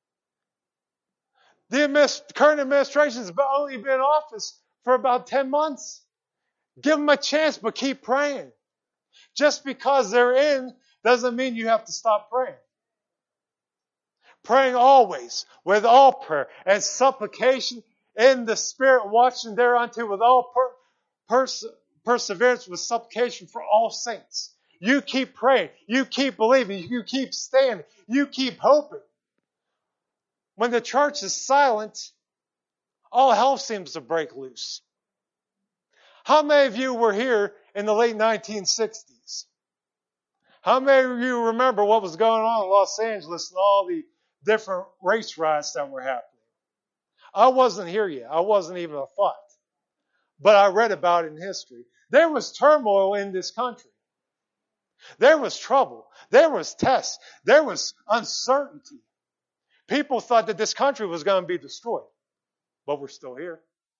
The current administration has only been in office for about 10 months. Give them a chance, but keep praying. Just because they're in doesn't mean you have to stop praying. Praying always, with all prayer and supplication in the Spirit, watching thereunto with all perseverance with supplication for all saints. You keep praying. You keep believing. You keep standing. You keep hoping. When the church is silent, all hell seems to break loose. How many of you were here in the late 1960s? How many of you remember what was going on in Los Angeles and all the different race riots that were happening? I wasn't here yet. I wasn't even a thought. But I read about it in history. There was turmoil in this country. There was trouble. There was tests. There was uncertainty. People thought that this country was going to be destroyed. But we're still here.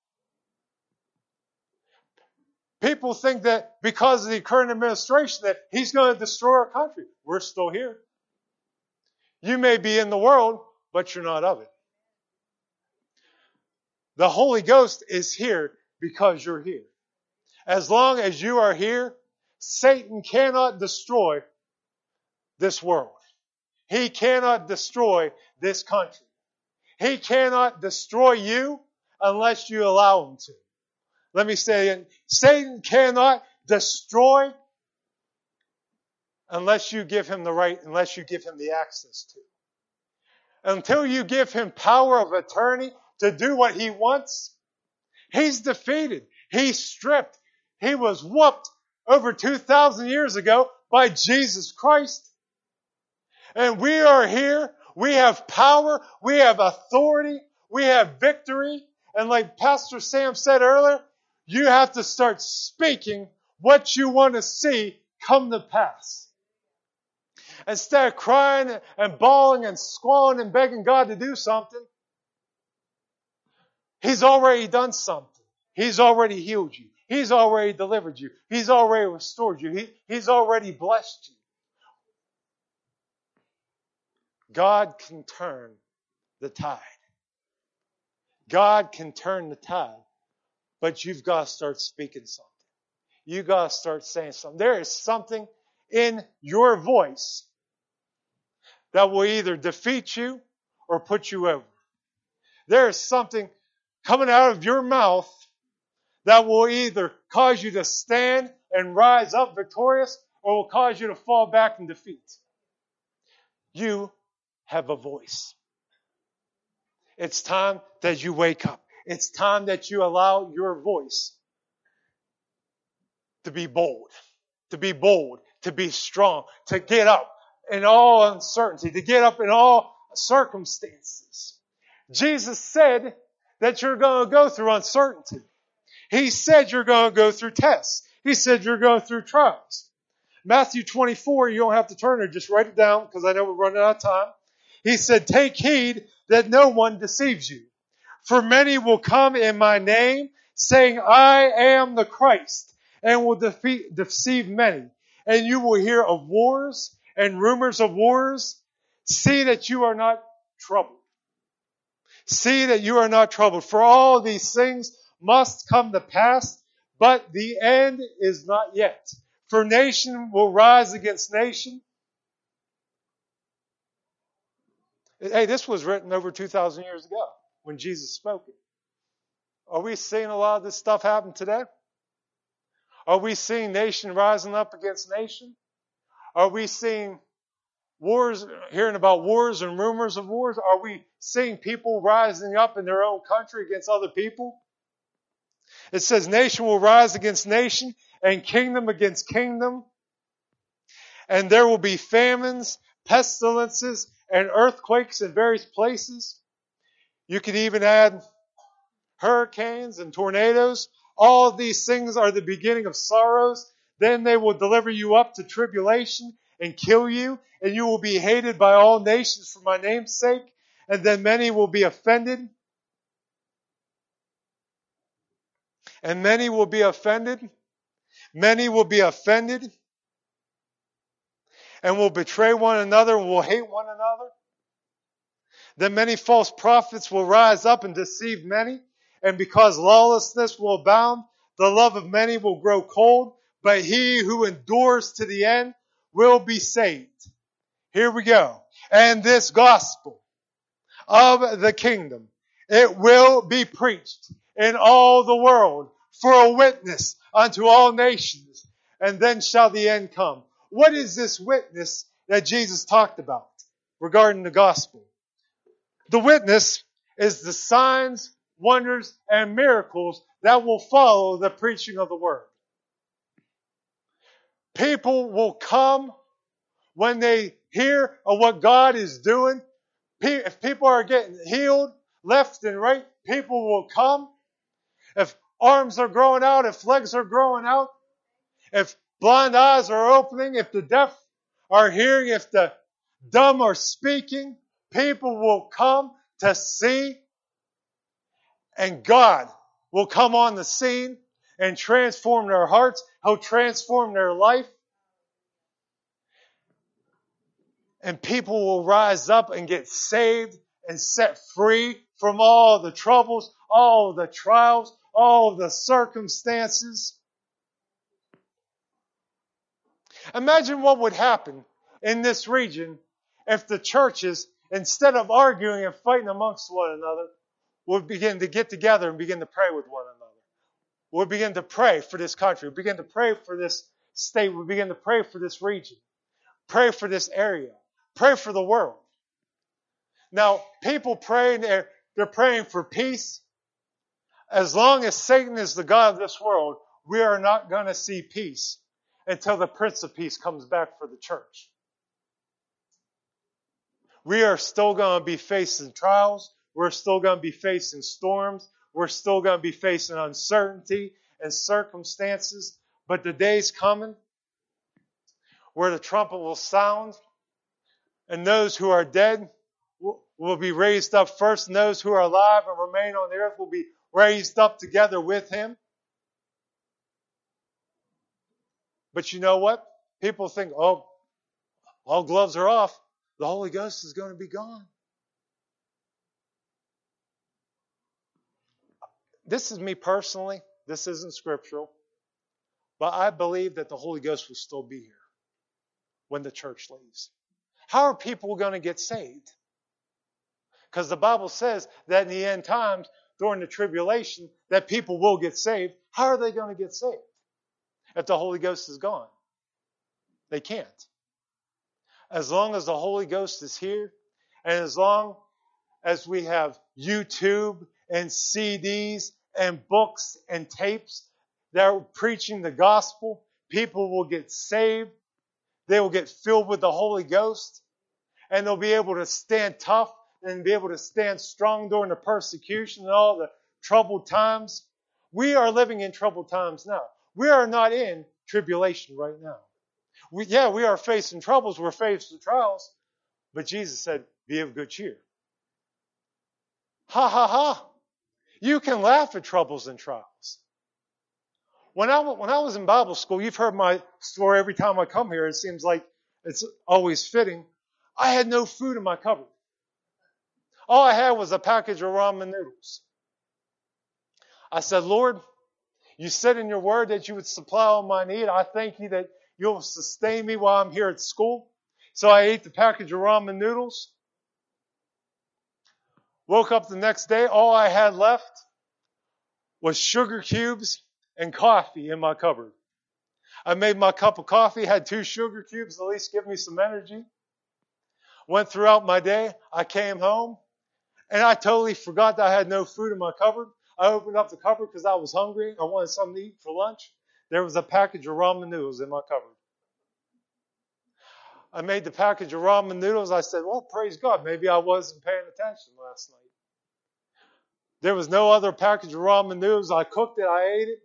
People think that because of the current administration that he's going to destroy our country. We're still here. You may be in the world, but you're not of it. The Holy Ghost is here because you're here. As long as you are here, Satan cannot destroy this world. He cannot destroy this country. He cannot destroy you unless you allow him to. Let me say it. Satan cannot destroy unless you give him the right, unless you give him the access to. Until you give him power of attorney to do what he wants, he's defeated. He's stripped. He was whooped over 2,000 years ago by Jesus Christ. And we are here. We have power. We have authority. We have victory. And like Pastor Sam said earlier, you have to start speaking what you want to see come to pass. Instead of crying and bawling and squalling and begging God to do something, He's already done something. He's already healed you. He's already delivered you. He's already restored you. He's already blessed you. God can turn the tide. God can turn the tide. But you've got to start speaking something. You've got to start saying something. There is something in your voice that will either defeat you or put you over. There is something coming out of your mouth that will either cause you to stand and rise up victorious or will cause you to fall back in defeat. You have a voice. It's time that you wake up. It's time that you allow your voice to be bold, to be strong, to get up in all uncertainty, to get up in all circumstances. Jesus said that you're going to go through uncertainty. He said you're going to go through tests. He said you're going through trials. Matthew 24, you don't have to turn it, just write it down because I know we're running out of time. He said, take heed that no one deceives you. For many will come in my name, saying, I am the Christ, and will deceive many. And you will hear of wars and rumors of wars. See that you are not troubled. See that you are not troubled. For all these things must come to pass, but the end is not yet. For nation will rise against nation. Hey, this was written over 2,000 years ago when Jesus spoke it. Are we seeing a lot of this stuff happen today? Are we seeing nation rising up against nation? Are we seeing wars, hearing about wars and rumors of wars? Are we seeing people rising up in their own country against other people? It says nation will rise against nation and kingdom against kingdom. And there will be famines, pestilences, and earthquakes in various places. You could even add hurricanes and tornadoes. All of these things are the beginning of sorrows. Then they will deliver you up to tribulation and kill you, and you will be hated by all nations for my name's sake. And then many will be offended. And many will be offended. Many will be offended and will betray one another and will hate one another. Then many false prophets will rise up and deceive many. And because lawlessness will abound, the love of many will grow cold. But he who endures to the end will be saved. Here we go. And this gospel of the kingdom, it will be preached in all the world for a witness unto all nations. And then shall the end come. What is this witness that Jesus talked about regarding the gospel? The witness is the signs, wonders, and miracles that will follow the preaching of the word. People will come when they hear of what God is doing. If people are getting healed left and right, people will come. If arms are growing out, if legs are growing out, if blind eyes are opening, if the deaf are hearing, if the dumb are speaking, people will come to see, and God will come on the scene and transform their hearts. He'll transform their life. And people will rise up and get saved and set free from all the troubles, all the trials, all the circumstances. Imagine what would happen in this region if the churches, instead of arguing and fighting amongst one another, would begin to get together and begin to pray with one another. We'll begin to pray for this country. We'll begin to pray for this state. We'll begin to pray for this region. Pray for this area. Pray for the world. Now, people pray, they're praying for peace. As long as Satan is the God of this world, we are not going to see peace until the Prince of Peace comes back for the church. We are still going to be facing trials. We're still going to be facing storms. We're still going to be facing uncertainty and circumstances. But the day's coming where the trumpet will sound, and those who are dead will be raised up first, and those who are alive and remain on the earth will be raised up together with him. But you know what? People think, oh, all gloves are off. The Holy Ghost is going to be gone. This is me personally. This isn't scriptural. But I believe that the Holy Ghost will still be here when the church leaves. How are people going to get saved? Because the Bible says that in the end times, during the tribulation, that people will get saved. How are they going to get saved if the Holy Ghost is gone? They can't. As long as the Holy Ghost is here, and as long as we have YouTube and CDs and books and tapes that are preaching the gospel, people will get saved. They will get filled with the Holy Ghost, and they'll be able to stand tough and be able to stand strong during the persecution and all the troubled times. We are living in troubled times now. We are not in tribulation right now. We are facing troubles. We're facing trials. But Jesus said, be of good cheer. Ha, ha, ha. You can laugh at troubles and trials. When I was in Bible school, you've heard my story every time I come here. It seems like it's always fitting. I had no food in my cupboard. All I had was a package of ramen noodles. I said, Lord, you said in your word that you would supply all my need. I thank you that you'll sustain me while I'm here at school. So I ate the package of ramen noodles. Woke up the next day, all I had left was sugar cubes and coffee in my cupboard. I made my cup of coffee, had 2 sugar cubes, at least give me some energy. Went throughout my day. I came home, and I totally forgot that I had no food in my cupboard. I opened up the cupboard because I was hungry. I wanted something to eat for lunch. There was a package of ramen noodles in my cupboard. I made the package of ramen noodles. I said, well, praise God. Maybe I wasn't paying attention last night. There was no other package of ramen noodles. I cooked it. I ate it.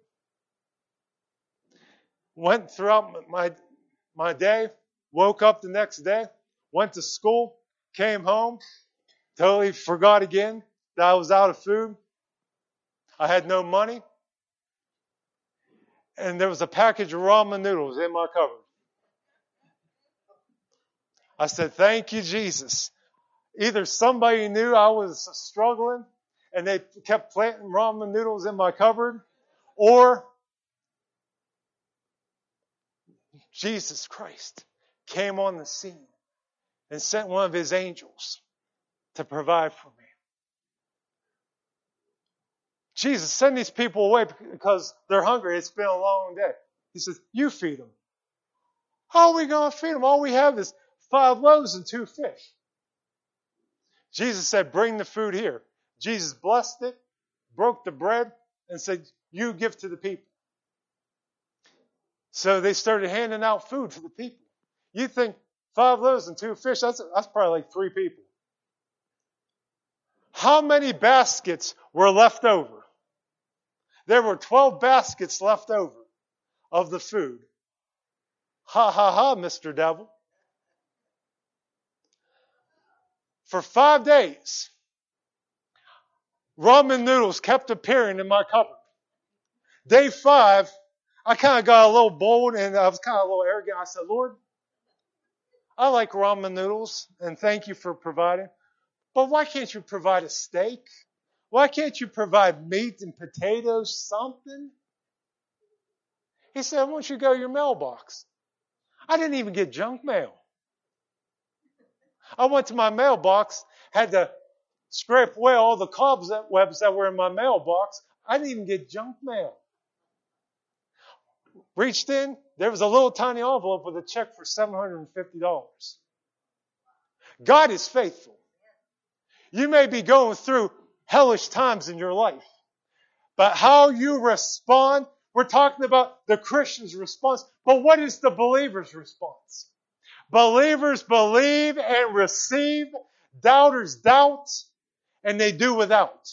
Went throughout my day. Woke up the next day. Went to school. Came home. Totally forgot again that I was out of food. I had no money. And there was a package of ramen noodles in my cupboard. I said, thank you, Jesus. Either somebody knew I was struggling and they kept planting ramen noodles in my cupboard, or Jesus Christ came on the scene and sent one of his angels to provide for me. Jesus, send these people away because they're hungry. It's been a long day. He says, you feed them. How are we going to feed them? All we have is 5 loaves and 2 fish. Jesus said, bring the food here. Jesus blessed it, broke the bread, and said, you give to the people. So they started handing out food to the people. You think 5 loaves and 2 fish, that's probably like 3 people. How many baskets were left over? There were 12 baskets left over of the food. Ha ha ha, Mr. Devil. For 5 days, ramen noodles kept appearing in my cupboard. Day 5, I kind of got a little bold and I was kind of a little arrogant. I said, Lord, I like ramen noodles and thank you for providing. But why can't you provide a steak? Why can't you provide meat and potatoes, something? He said, I want you to go to your mailbox. I didn't even get junk mail. I went to my mailbox, had to scrape away all the cobwebs that were in my mailbox. I didn't even get junk mail. Reached in, there was a little tiny envelope with a check for $750. God is faithful. You may be going through hellish times in your life, but how you respond, we're talking about the Christian's response, but what is the believer's response? Believers believe and receive, doubters doubt, and they do without.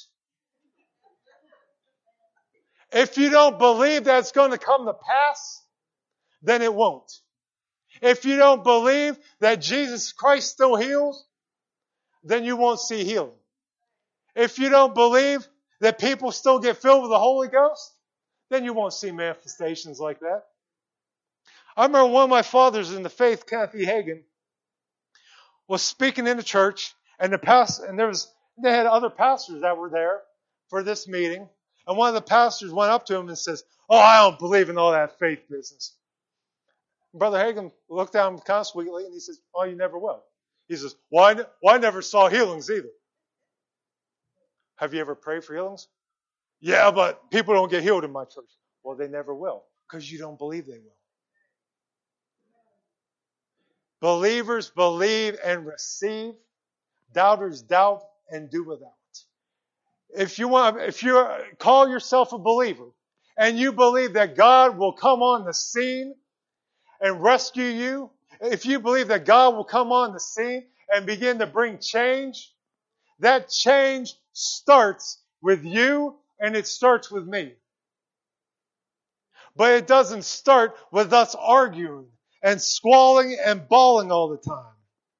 If you don't believe that it's going to come to pass, then it won't. If you don't believe that Jesus Christ still heals, then you won't see healing. If you don't believe that people still get filled with the Holy Ghost, then you won't see manifestations like that. I remember one of my fathers in the faith, Kenneth E. Hagin, was speaking in the church, and they had other pastors that were there for this meeting, and one of the pastors went up to him and says, "Oh, I don't believe in all that faith business." Brother Hagin looked at him kind of sweetly, and he says, "Oh, you never will." He says, "Well, I never saw healings either." Have you ever prayed for healings? Yeah, but people don't get healed in my church. Well, they never will, because you don't believe they will. Believers believe and receive. Doubters doubt and do without. If you call yourself a believer and you believe that God will come on the scene and rescue you, if you believe that God will come on the scene and begin to bring change, that change starts with you and it starts with me. But it doesn't start with us arguing and squalling and bawling all the time.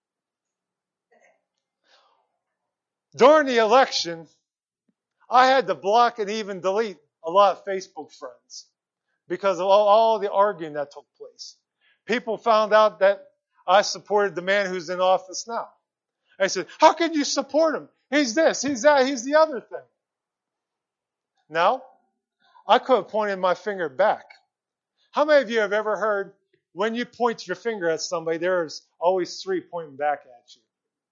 During the election, I had to block and even delete a lot of Facebook friends because of all the arguing that took place. People found out that I supported the man who's in office now. I said, how can you support him? He's this, he's that, he's the other thing. Now, I could have pointed my finger back. How many of you have ever heard when you point your finger at somebody, there's always 3 pointing back at you?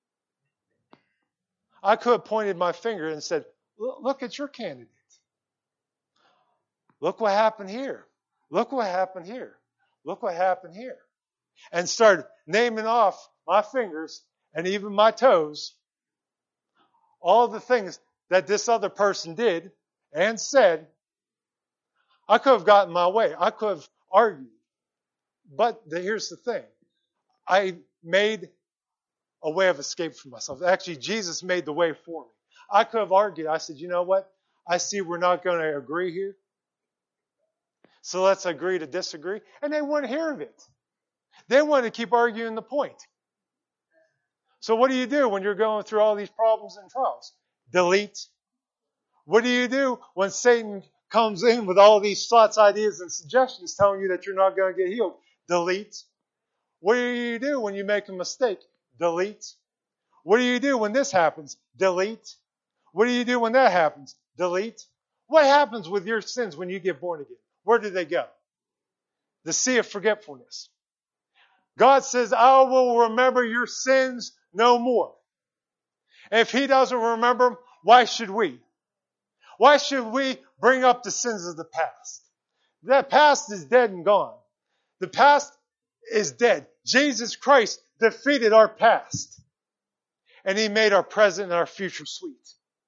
I could have pointed my finger and said, look at your candidate. Look what happened here. Look what happened here. look what happened here. And started naming off my fingers and even my toes, all the things that this other person did and said. I could have gotten my way. I could have argued. But here's the thing. I made a way of escape for myself. Actually, Jesus made the way for me. I could have argued. I said, you know what? I see we're not going to agree here. So let's agree to disagree. And they wouldn't hear of it. They wanted to keep arguing the point. So what do you do when you're going through all these problems and trials? Delete. What do you do when Satan comes in with all these thoughts, ideas, and suggestions telling you that you're not going to get healed? Delete. What do you do when you make a mistake? Delete. What do you do when this happens? Delete. What do you do when that happens? Delete. What happens with your sins when you get born again? Where do they go? The sea of forgetfulness. God says, I will remember your sins no more. If He doesn't remember them, why should we? Why should we bring up the sins of the past? That past is dead and gone. The past is dead. Jesus Christ defeated our past. And He made our present and our future sweet.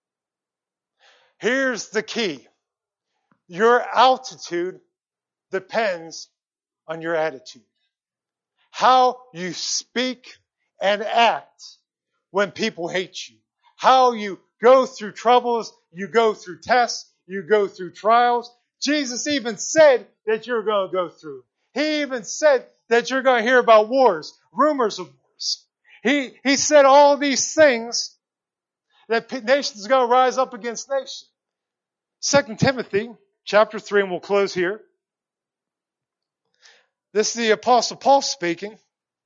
Here's the key. Your altitude depends on your attitude. How you speak and act when people hate you. How you go through troubles, you go through tests, you go through trials. Jesus even said that you're going to go through. He even said that you're going to hear about wars, rumors of wars. He said all these things that nations are going to rise up against nation. 2 Timothy chapter 3, and we'll close here. This is the Apostle Paul speaking.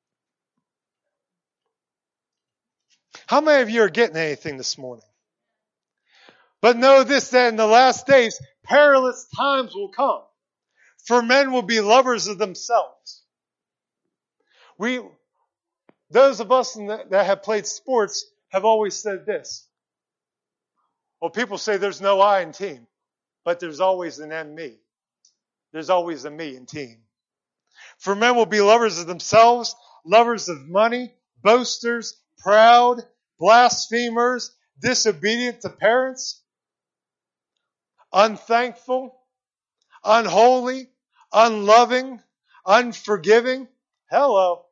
How many of you are getting anything this morning? But know this, that in the last days, perilous times will come. For men will be lovers of themselves. Those of us that have played sports have always said this. Well, people say there's no I in team, but there's always an M me. There's always a me in team. For men will be lovers of themselves, lovers of money, boasters, proud, blasphemers, disobedient to parents, unthankful, unholy, unloving, unforgiving. Hello.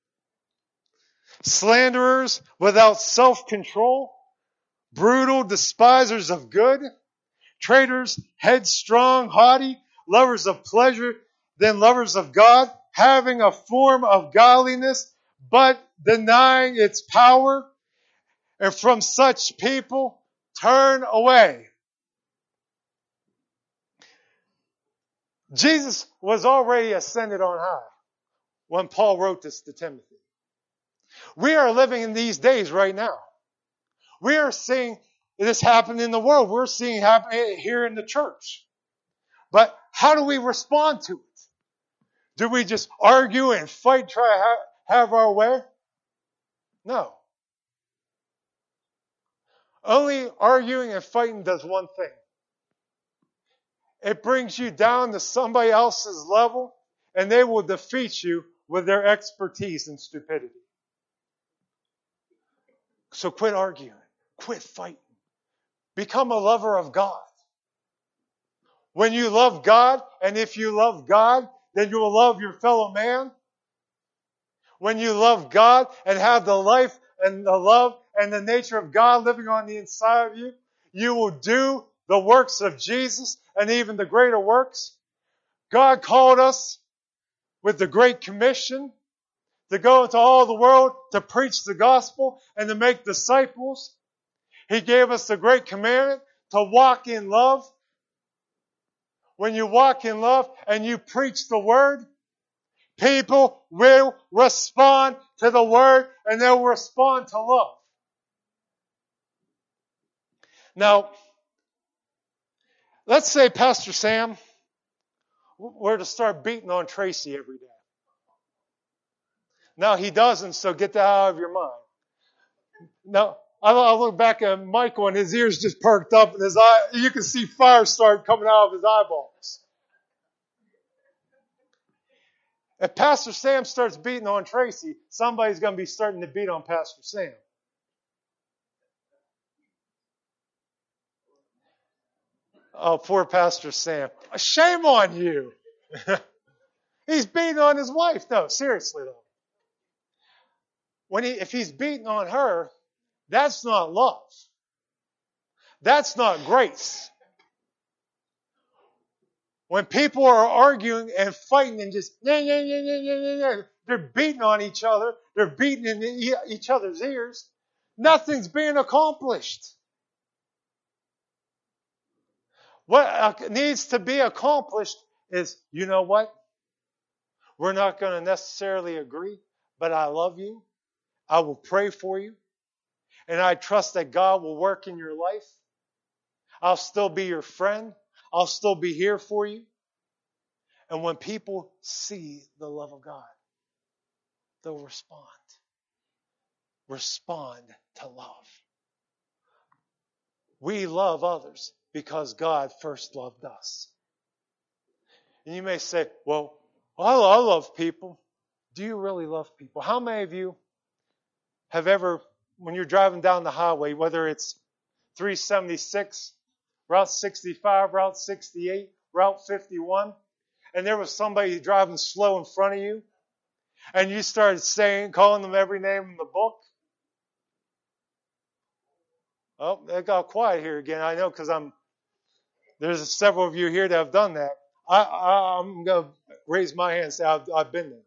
Slanderers, without self-control, brutal, despisers of good, traitors, headstrong, haughty, lovers of pleasure than lovers of God, having a form of godliness, but denying its power. And from such people, turn away. Jesus was already ascended on high when Paul wrote this to Timothy. We are living in these days right now. We are seeing this happen in the world. We're seeing it happen here in the church. But how do we respond to it? Do we just argue and fight, try to have our way? No. Only arguing and fighting does one thing. It brings you down to somebody else's level, and they will defeat you with their expertise and stupidity. So quit arguing. Quit fighting. Become a lover of God. When you love God, and if you love God, then you will love your fellow man. When you love God and have the life and the love and the nature of God living on the inside of you, you will do the works of Jesus and even the greater works. God called us with the Great Commission to go into all the world to preach the gospel and to make disciples. He gave us the great commandment to walk in love. When you walk in love and you preach the word, people will respond to the word and they'll respond to love. Now, let's say Pastor Sam were to start beating on Tracy every day. Now, he doesn't, so get that out of your mind. Now, I look back at Michael and his ears just perked up and his eye, you can see fire start coming out of his eyeballs. If Pastor Sam starts beating on Tracy, somebody's going to be starting to beat on Pastor Sam. Oh, poor Pastor Sam. Shame on you. He's beating on his wife. No, seriously though. If he's beating on her, that's not love. That's not grace. When people are arguing and fighting and just, they're beating on each other. They're beating in each other's ears. Nothing's being accomplished. What needs to be accomplished is, you know what? We're not going to necessarily agree, but I love you. I will pray for you. And I trust that God will work in your life. I'll still be your friend. I'll still be here for you. And when people see the love of God, they'll respond. Respond to love. We love others because God first loved us. And you may say, well, I love people. Do you really love people? How many of you have ever, when you're driving down the highway, whether it's 376, Route 65, Route 68, Route 51, and there was somebody driving slow in front of you, and you started calling them every name in the book? Oh, it got quiet here again. I know because there's several of you here that have done that. I'm going to raise my hand and say I've been there.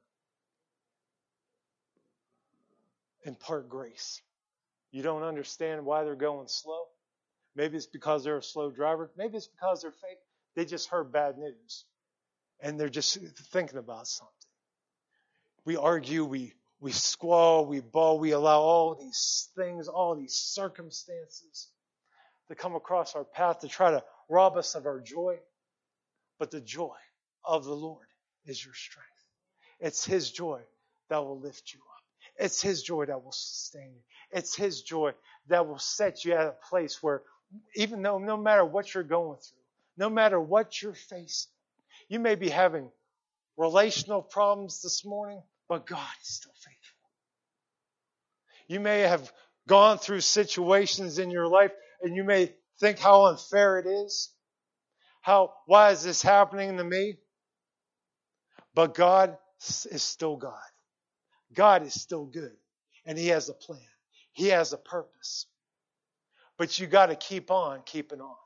Impart grace. You don't understand why they're going slow. Maybe it's because they're a slow driver. Maybe it's because they're fake. They just heard bad news. And they're just thinking about something. We argue, we squall, we bawl, we allow all these things, all these circumstances to come across our path to try to rob us of our joy. But the joy of the Lord is your strength. It's His joy that will lift you up. It's His joy that will sustain you. It's His joy that will set you at a place where even though no matter what you're going through, no matter what you're facing, you may be having relational problems this morning, but God is still faithful. You may have gone through situations in your life and you may think how unfair it is. Why is this happening to me? But God is still God. God is still good. And He has a plan. He has a purpose. But you got to keep on keeping on.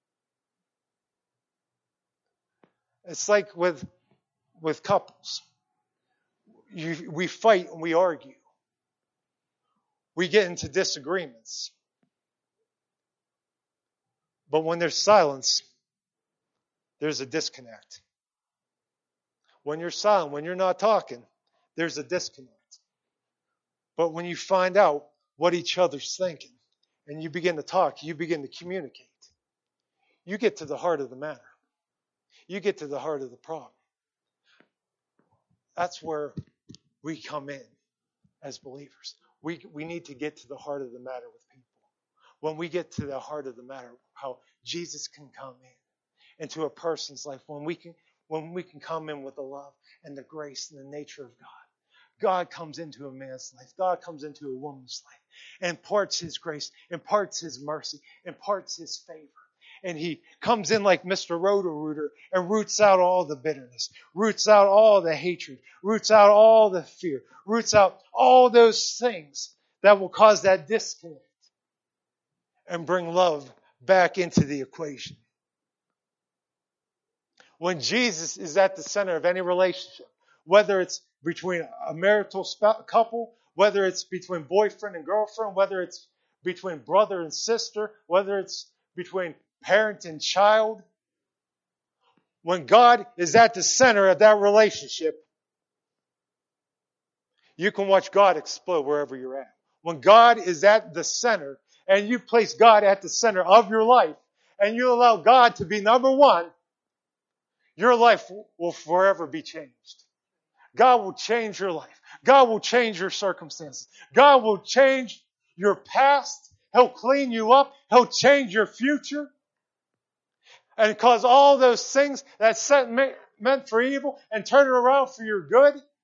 It's like with couples. We fight and we argue. We get into disagreements. But when there's silence, there's a disconnect. When you're silent, when you're not talking, there's a disconnect. But when you find out what each other's thinking, and you begin to talk, you begin to communicate, you get to the heart of the matter. You get to the heart of the problem. That's where we come in as believers. We need to get to the heart of the matter with people. When we get to the heart of the matter, how Jesus can come in into a person's life, when we can come in with the love and the grace and the nature of God. God comes into a man's life. God comes into a woman's life and imparts His grace, imparts His mercy, imparts His favor. And He comes in like Mr. Roto-Rooter and roots out all the bitterness, roots out all the hatred, roots out all the fear, roots out all those things that will cause that disconnect and bring love back into the equation. When Jesus is at the center of any relationship, whether it's between a marital couple, whether it's between boyfriend and girlfriend, whether it's between brother and sister, whether it's between parent and child, when God is at the center of that relationship, you can watch God explode wherever you're at. When God is at the center, and you place God at the center of your life, and you allow God to be number one, your life will forever be changed. God will change your life. God will change your circumstances. God will change your past. He'll clean you up. He'll change your future. And cause all those things that meant for evil and turn it around for your good.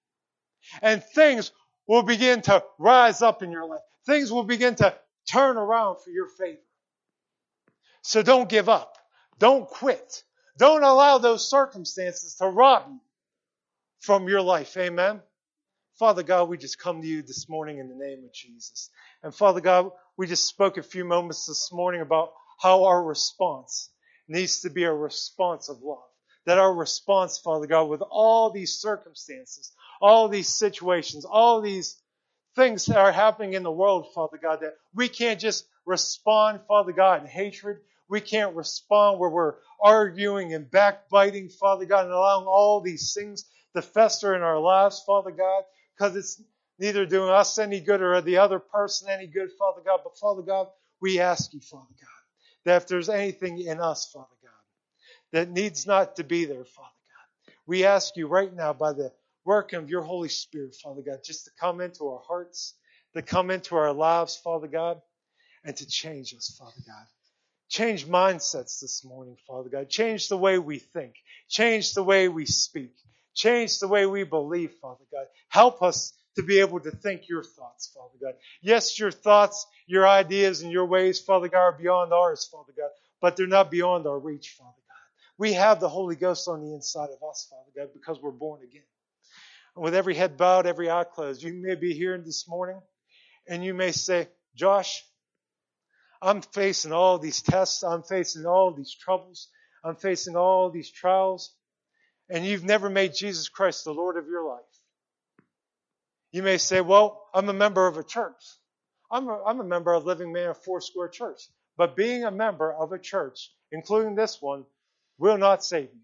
And things will begin to rise up in your life. Things will begin to turn around for your favor. So don't give up. Don't quit. Don't allow those circumstances to rob you from your life. Amen. Father God, we just come to you this morning in the name of Jesus. And Father God, we just spoke a few moments this morning about how our response needs to be a response of love. That our response, Father God, with all these circumstances, all these situations, all these things that are happening in the world, Father God, that we can't just respond, Father God, in hatred. We can't respond where we're arguing and backbiting, Father God, and allowing all these things to fester in our lives, Father God, because it's neither doing us any good or the other person any good, Father God. But Father God, we ask you, Father God, that if there's anything in us, Father God, that needs not to be there, Father God, we ask you right now by the work of your Holy Spirit, Father God, just to come into our hearts, to come into our lives, Father God, and to change us, Father God. Change mindsets this morning, Father God. Change the way we think. Change the way we speak. Change the way we believe, Father God. Help us to be able to think your thoughts, Father God. Yes, your thoughts, your ideas, and your ways, Father God, are beyond ours, Father God, but they're not beyond our reach, Father God. We have the Holy Ghost on the inside of us, Father God, because we're born again. And with every head bowed, every eye closed, you may be here this morning, and you may say, Josh, I'm facing all these tests. I'm facing all these troubles. I'm facing all these trials. And you've never made Jesus Christ the Lord of your life. You may say, well, I'm a member of a church. I'm a member of Living Man of Foursquare Church. But being a member of a church, including this one, will not save you.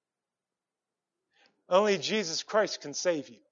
Only Jesus Christ can save you.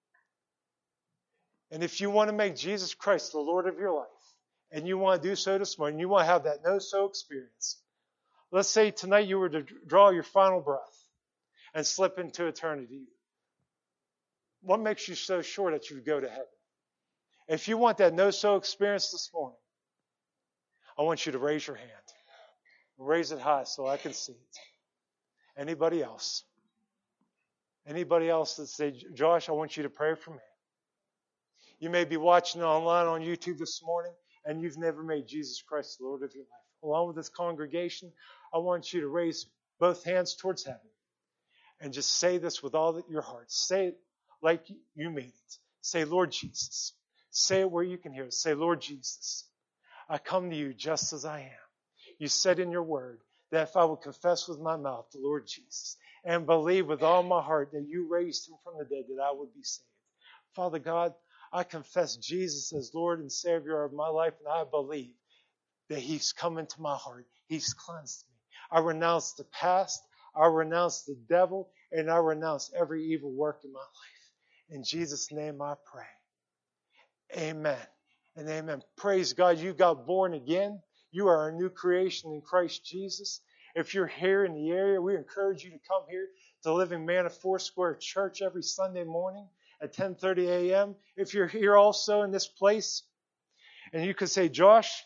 And if you want to make Jesus Christ the Lord of your life, and you want to do so this morning, you want to have that no-so experience. Let's say tonight you were to draw your final breath and slip into eternity. What makes you so sure that you would go to heaven? If you want that no-so experience this morning, I want you to raise your hand. Raise it high so I can see it. Anybody else? Anybody else that say, Josh, I want you to pray for me. You may be watching online on YouTube this morning, and you've never made Jesus Christ the Lord of your life. Along with this congregation, I want you to raise both hands towards heaven and just say this with all your heart. Say it like you mean it. Say, Lord Jesus. Say it where you can hear it. Say, Lord Jesus, I come to you just as I am. You said in your word that if I would confess with my mouth the Lord Jesus and believe with all my heart that you raised him from the dead, that I would be saved. Father God, I confess Jesus as Lord and Savior of my life, and I believe that he's come into my heart. He's cleansed me. I renounce the past. I renounce the devil, and I renounce every evil work in my life. In Jesus' name I pray. Amen and amen. Praise God. You got born again. You are a new creation in Christ Jesus. If you're here in the area, we encourage you to come here to Living Man of Foursquare Church every Sunday morning at 10:30 a.m. If you're here also in this place, and you could say, Josh,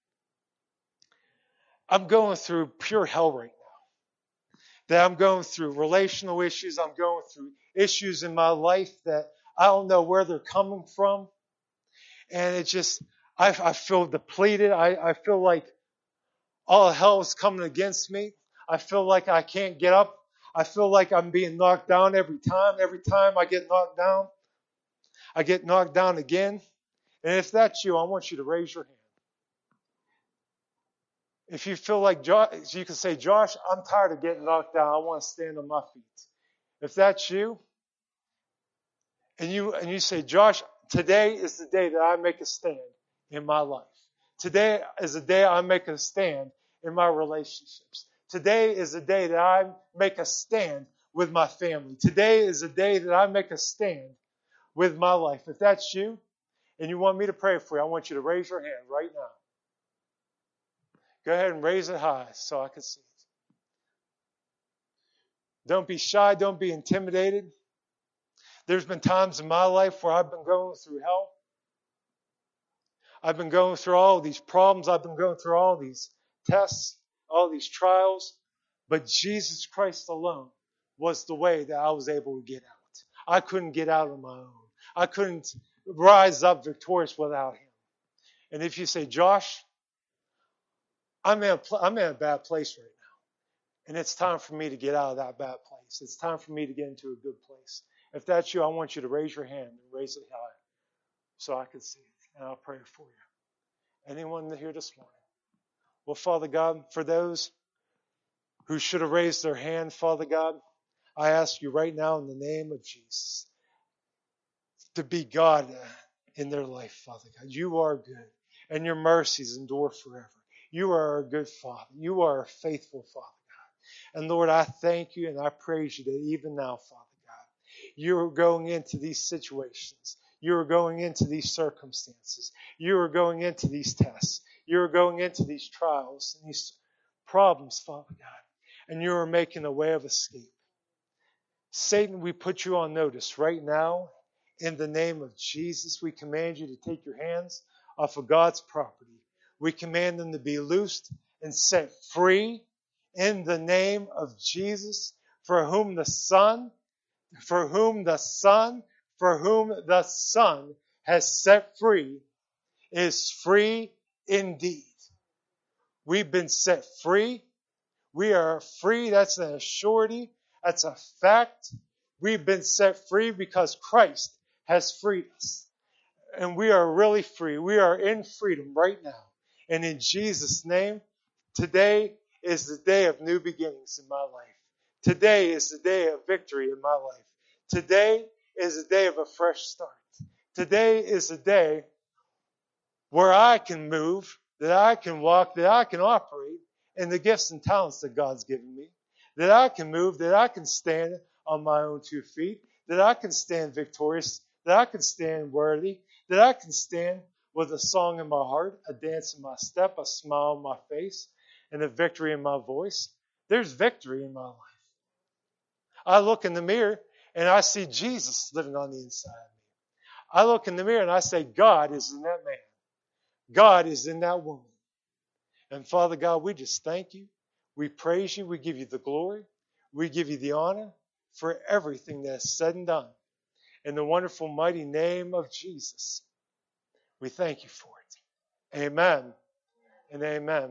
I'm going through pure hell right now. That I'm going through relational issues. I'm going through issues in my life that I don't know where they're coming from. And it just, I feel depleted. I feel like all hell is coming against me. I feel like I can't get up. I feel like I'm being knocked down every time. Every time I get knocked down, I get knocked down again. And if that's you, I want you to raise your hand. If you feel like Josh, you can say, Josh, I'm tired of getting knocked down. I want to stand on my feet. If that's you, and you say, Josh, today is the day that I make a stand in my life. Today is the day I make a stand in my relationships. Today is the day that I make a stand with my family. Today is the day that I make a stand with my life. If that's you, and you want me to pray for you, I want you to raise your hand right now. Go ahead and raise it high so I can see it. Don't be shy. Don't be intimidated. There's been times in my life where I've been going through hell. I've been going through all these problems. I've been going through all these tests, all these trials. But Jesus Christ alone was the way that I was able to get out. I couldn't get out on my own. I couldn't rise up victorious without him. And if you say, Josh, I'm in a bad place right now, and it's time for me to get out of that bad place. It's time for me to get into a good place. If that's you, I want you to raise your hand and raise it high so I can see it, and I'll pray for you. Anyone here this morning? Well, Father God, for those who should have raised their hand, Father God, I ask you right now in the name of Jesus to be God in their life, Father God. You are good, and your mercies endure forever. You are a good Father. You are a faithful Father God. And Lord, I thank you and I praise you that even now, Father God, you are going into these situations. You are going into these circumstances. You are going into these tests. You are going into these trials and these problems, Father God. And you are making a way of escape. Satan, we put you on notice right now. In the name of Jesus, we command you to take your hands off of God's property. We command them to be loosed and set free in the name of Jesus, for whom the Son has set free is free indeed. We've been set free. We are free. That's an assurity. That's a fact. We've been set free because Christ has freed us. And we are really free. We are in freedom right now. And in Jesus' name, today is the day of new beginnings in my life. Today is the day of victory in my life. Today is the day of a fresh start. Today is the day where I can move, that I can walk, that I can operate in the gifts and talents that God's given me. That I can move, that I can stand on my own 2 feet, that I can stand victorious, that I can stand worthy, that I can stand with a song in my heart, a dance in my step, a smile on my face, and a victory in my voice. There's victory in my life. I look in the mirror and I see Jesus living on the inside of me. I look in the mirror and I say, God is in that man. God is in that woman. And Father God, we just thank you. We praise you. We give you the glory. We give you the honor for everything that's said and done. In the wonderful, mighty name of Jesus, we thank you for it. Amen and amen.